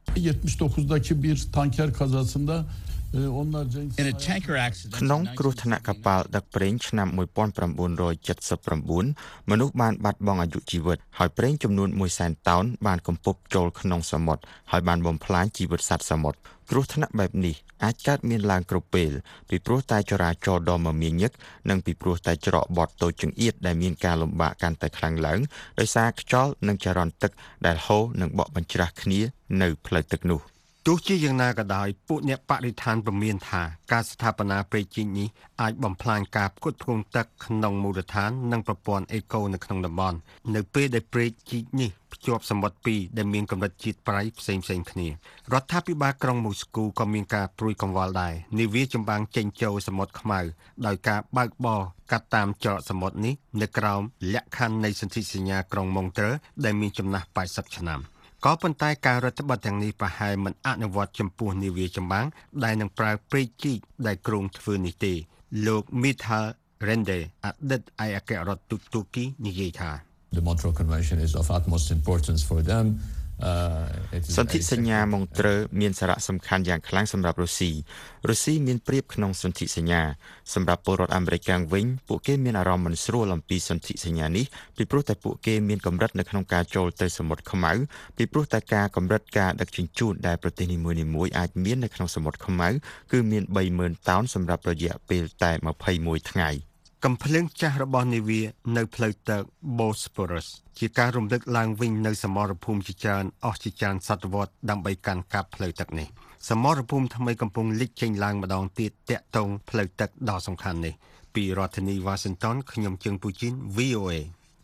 Speaker 9: 79daki bir tanker kazasında
Speaker 2: In a tanker accident
Speaker 15: ក្នុងគ្រោះថ្នាក់កប៉ាល់ដឹកប្រេងឆ្នាំnineteen seventy-nine មនុស្សបានបាត់បង់អាយុជីវិតហើយប្រេងចំនួនoneសែនតោនបានកំពប់ចូលក្នុងសមុទ្រហើយបានបំផ្លាញជីវិតសត្វសមុទ្រគ្រោះថ្នាក់បែបនេះអាចកើតមានឡើងគ្រប់ពេលពីព្រោះតែចរាចរណ៍ដ៏មមាញឹកនិងពីព្រោះតែច្រកបត់តូចចង្អៀតដែលមានការលំបាកកាន់តែខ្លាំងឡើងដោយសារខ្យល់និងចរន្តទឹកដែលហូរនិងបក់បញ្ច្រាស់គ្នានៅផ្លូវទឹកនោះ
Speaker 17: ទោះជាយ៉ាងណាក៏ដោយពួកអ្នកបរិស្ថានព្រមានថាការស្ថាបនាព្រែកជីកនេះអាចបំផ្លាញការផ្គត់ផ្គង់ទឹកក្នុងមូលដ្ឋាននិងប្រព័ន្ធអេកូនៅក្នុងតំបន់នៅពេលដែលព្រែកជីកនេះភ្ជាប់សមុទ្រពីរដែលមានកម្រិតជាតិប្រៃផ្សេងៗគ្នារដ្ឋាភិបាលក្រុងមូស្គូក៏មានការព្រួយកង្វល់ដែរនាវាចម្បាំងចេញចូលសមុទ្រខ្មៅដោយការបើកបរកាត់តាមច្រកសមុទ្រនេះនៅក្រោមលក្ខខណ្ឌនៃសន្ធិសញ្ញាក្រុង Montreux ដែលមានចំណាស់eightyឆ្នាំ ក៏ប៉ុន្តែការរដ្ឋបတ်ទាំងនេះប្រហែលមិនអនុវត្តចំពោះនាវាចម្បាំងដែលនឹងប្រើព្រែកជីកដែលគ្រោងធ្វើនេះទេលោក Mithal Rende អតីតឯកអគ្គរដ្ឋទូតទូគីនិយាយថា
Speaker 24: The Montreux Convention is of utmost importance for them
Speaker 15: សន្ធិសញ្ញា Montreux មានសារៈសំខាន់យ៉ាងខ្លាំងសម្រាប់រុស្ស៊ីរុស្ស៊ីមានប្រៀបក្នុងសន្ធិសញ្ញាសម្រាប់ពលរដ្ឋអាមេរិកកាំងវិញពួកគេមានអារម្មណ៍មិនស្រួលអំពីសន្ធិសញ្ញានេះពីព្រោះតែពួកគេមានកម្រិតនៅក្នុងការចូលទៅសមុទ្រខ្មៅពីព្រោះតែការកម្រិតការដឹកជញ្ជូនដែលប្រទេសនីមួយៗអាចមាននៅក្នុងសមុទ្រខ្មៅគឺមានthree thousandតោនសម្រាប់រយៈពេលតែtwenty-oneថ្ងៃ កំភ្លើងចាស់របស់នាវានៅផ្លូវទឹក Bosporus ជាការរំលឹកឡើងវិញនៅសមរភូមិជាច្រើនអស់ជាច្រើនសតវត្សដើម្បីកាន់កាប់ផ្លូវទឹកនេះសមរភូមិថ្មីកំពុងលេចចេញឡើងម្ដងទៀតតាក់ទងផ្លូវទឹកដ៏សំខាន់នេះពីរដ្ឋធានី Washington ខ្ញុំជើងពូជីន V O A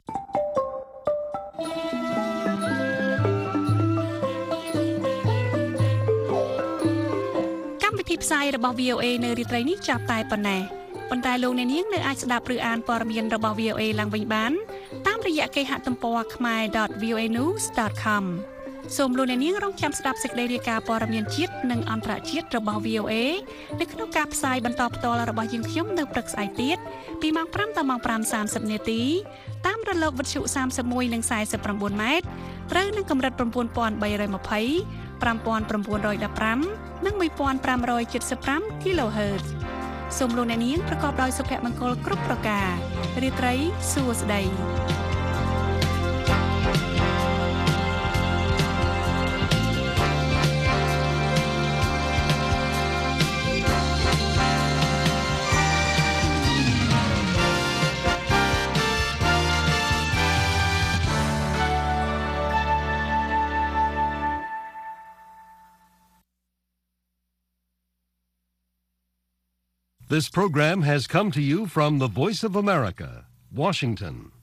Speaker 3: កម្មវិធីផ្សាយរបស់ V O A នៅរាត្រីនេះចាប់តែប៉ុណ្ណេះ ប៉ុន្តែលោកអ្នកនាងនៅអាចស្ដាប់ឬអានព័ត៌មានរបស់ V O A ឡើងវិញបានតាមរយៈគេហទំព័រ khmer dot v o a news dot com សូមលោកអ្នកនាងរងចាំស្ដាប់សេចក្តីរាយការណ៍ព័ត៌មានជាតិនិងអន្តរជាតិរបស់ V O A នៅក្នុងការផ្សាយបន្តផ្ទាល់របស់យើងខ្ញុំនៅព្រឹកស្អែកទៀតពីម៉ោងfiveដល់ម៉ោងfive thirtyនាទីតាមរលកវិទ្យុthirty-oneនិងforty-nineម៉ែត្រត្រូវនឹងកម្រិតnine thousand three hundred twenty, five thousand nine hundred fifteenនិងone thousand five hundred seventy-five គីឡូហឺត សូមលោកអ្នកនាងប្រកបដោយសុភមង្គលគ្រប់ប្រការរាត្រីសួស្តី
Speaker 25: This program has come to you from the Voice of America, Washington.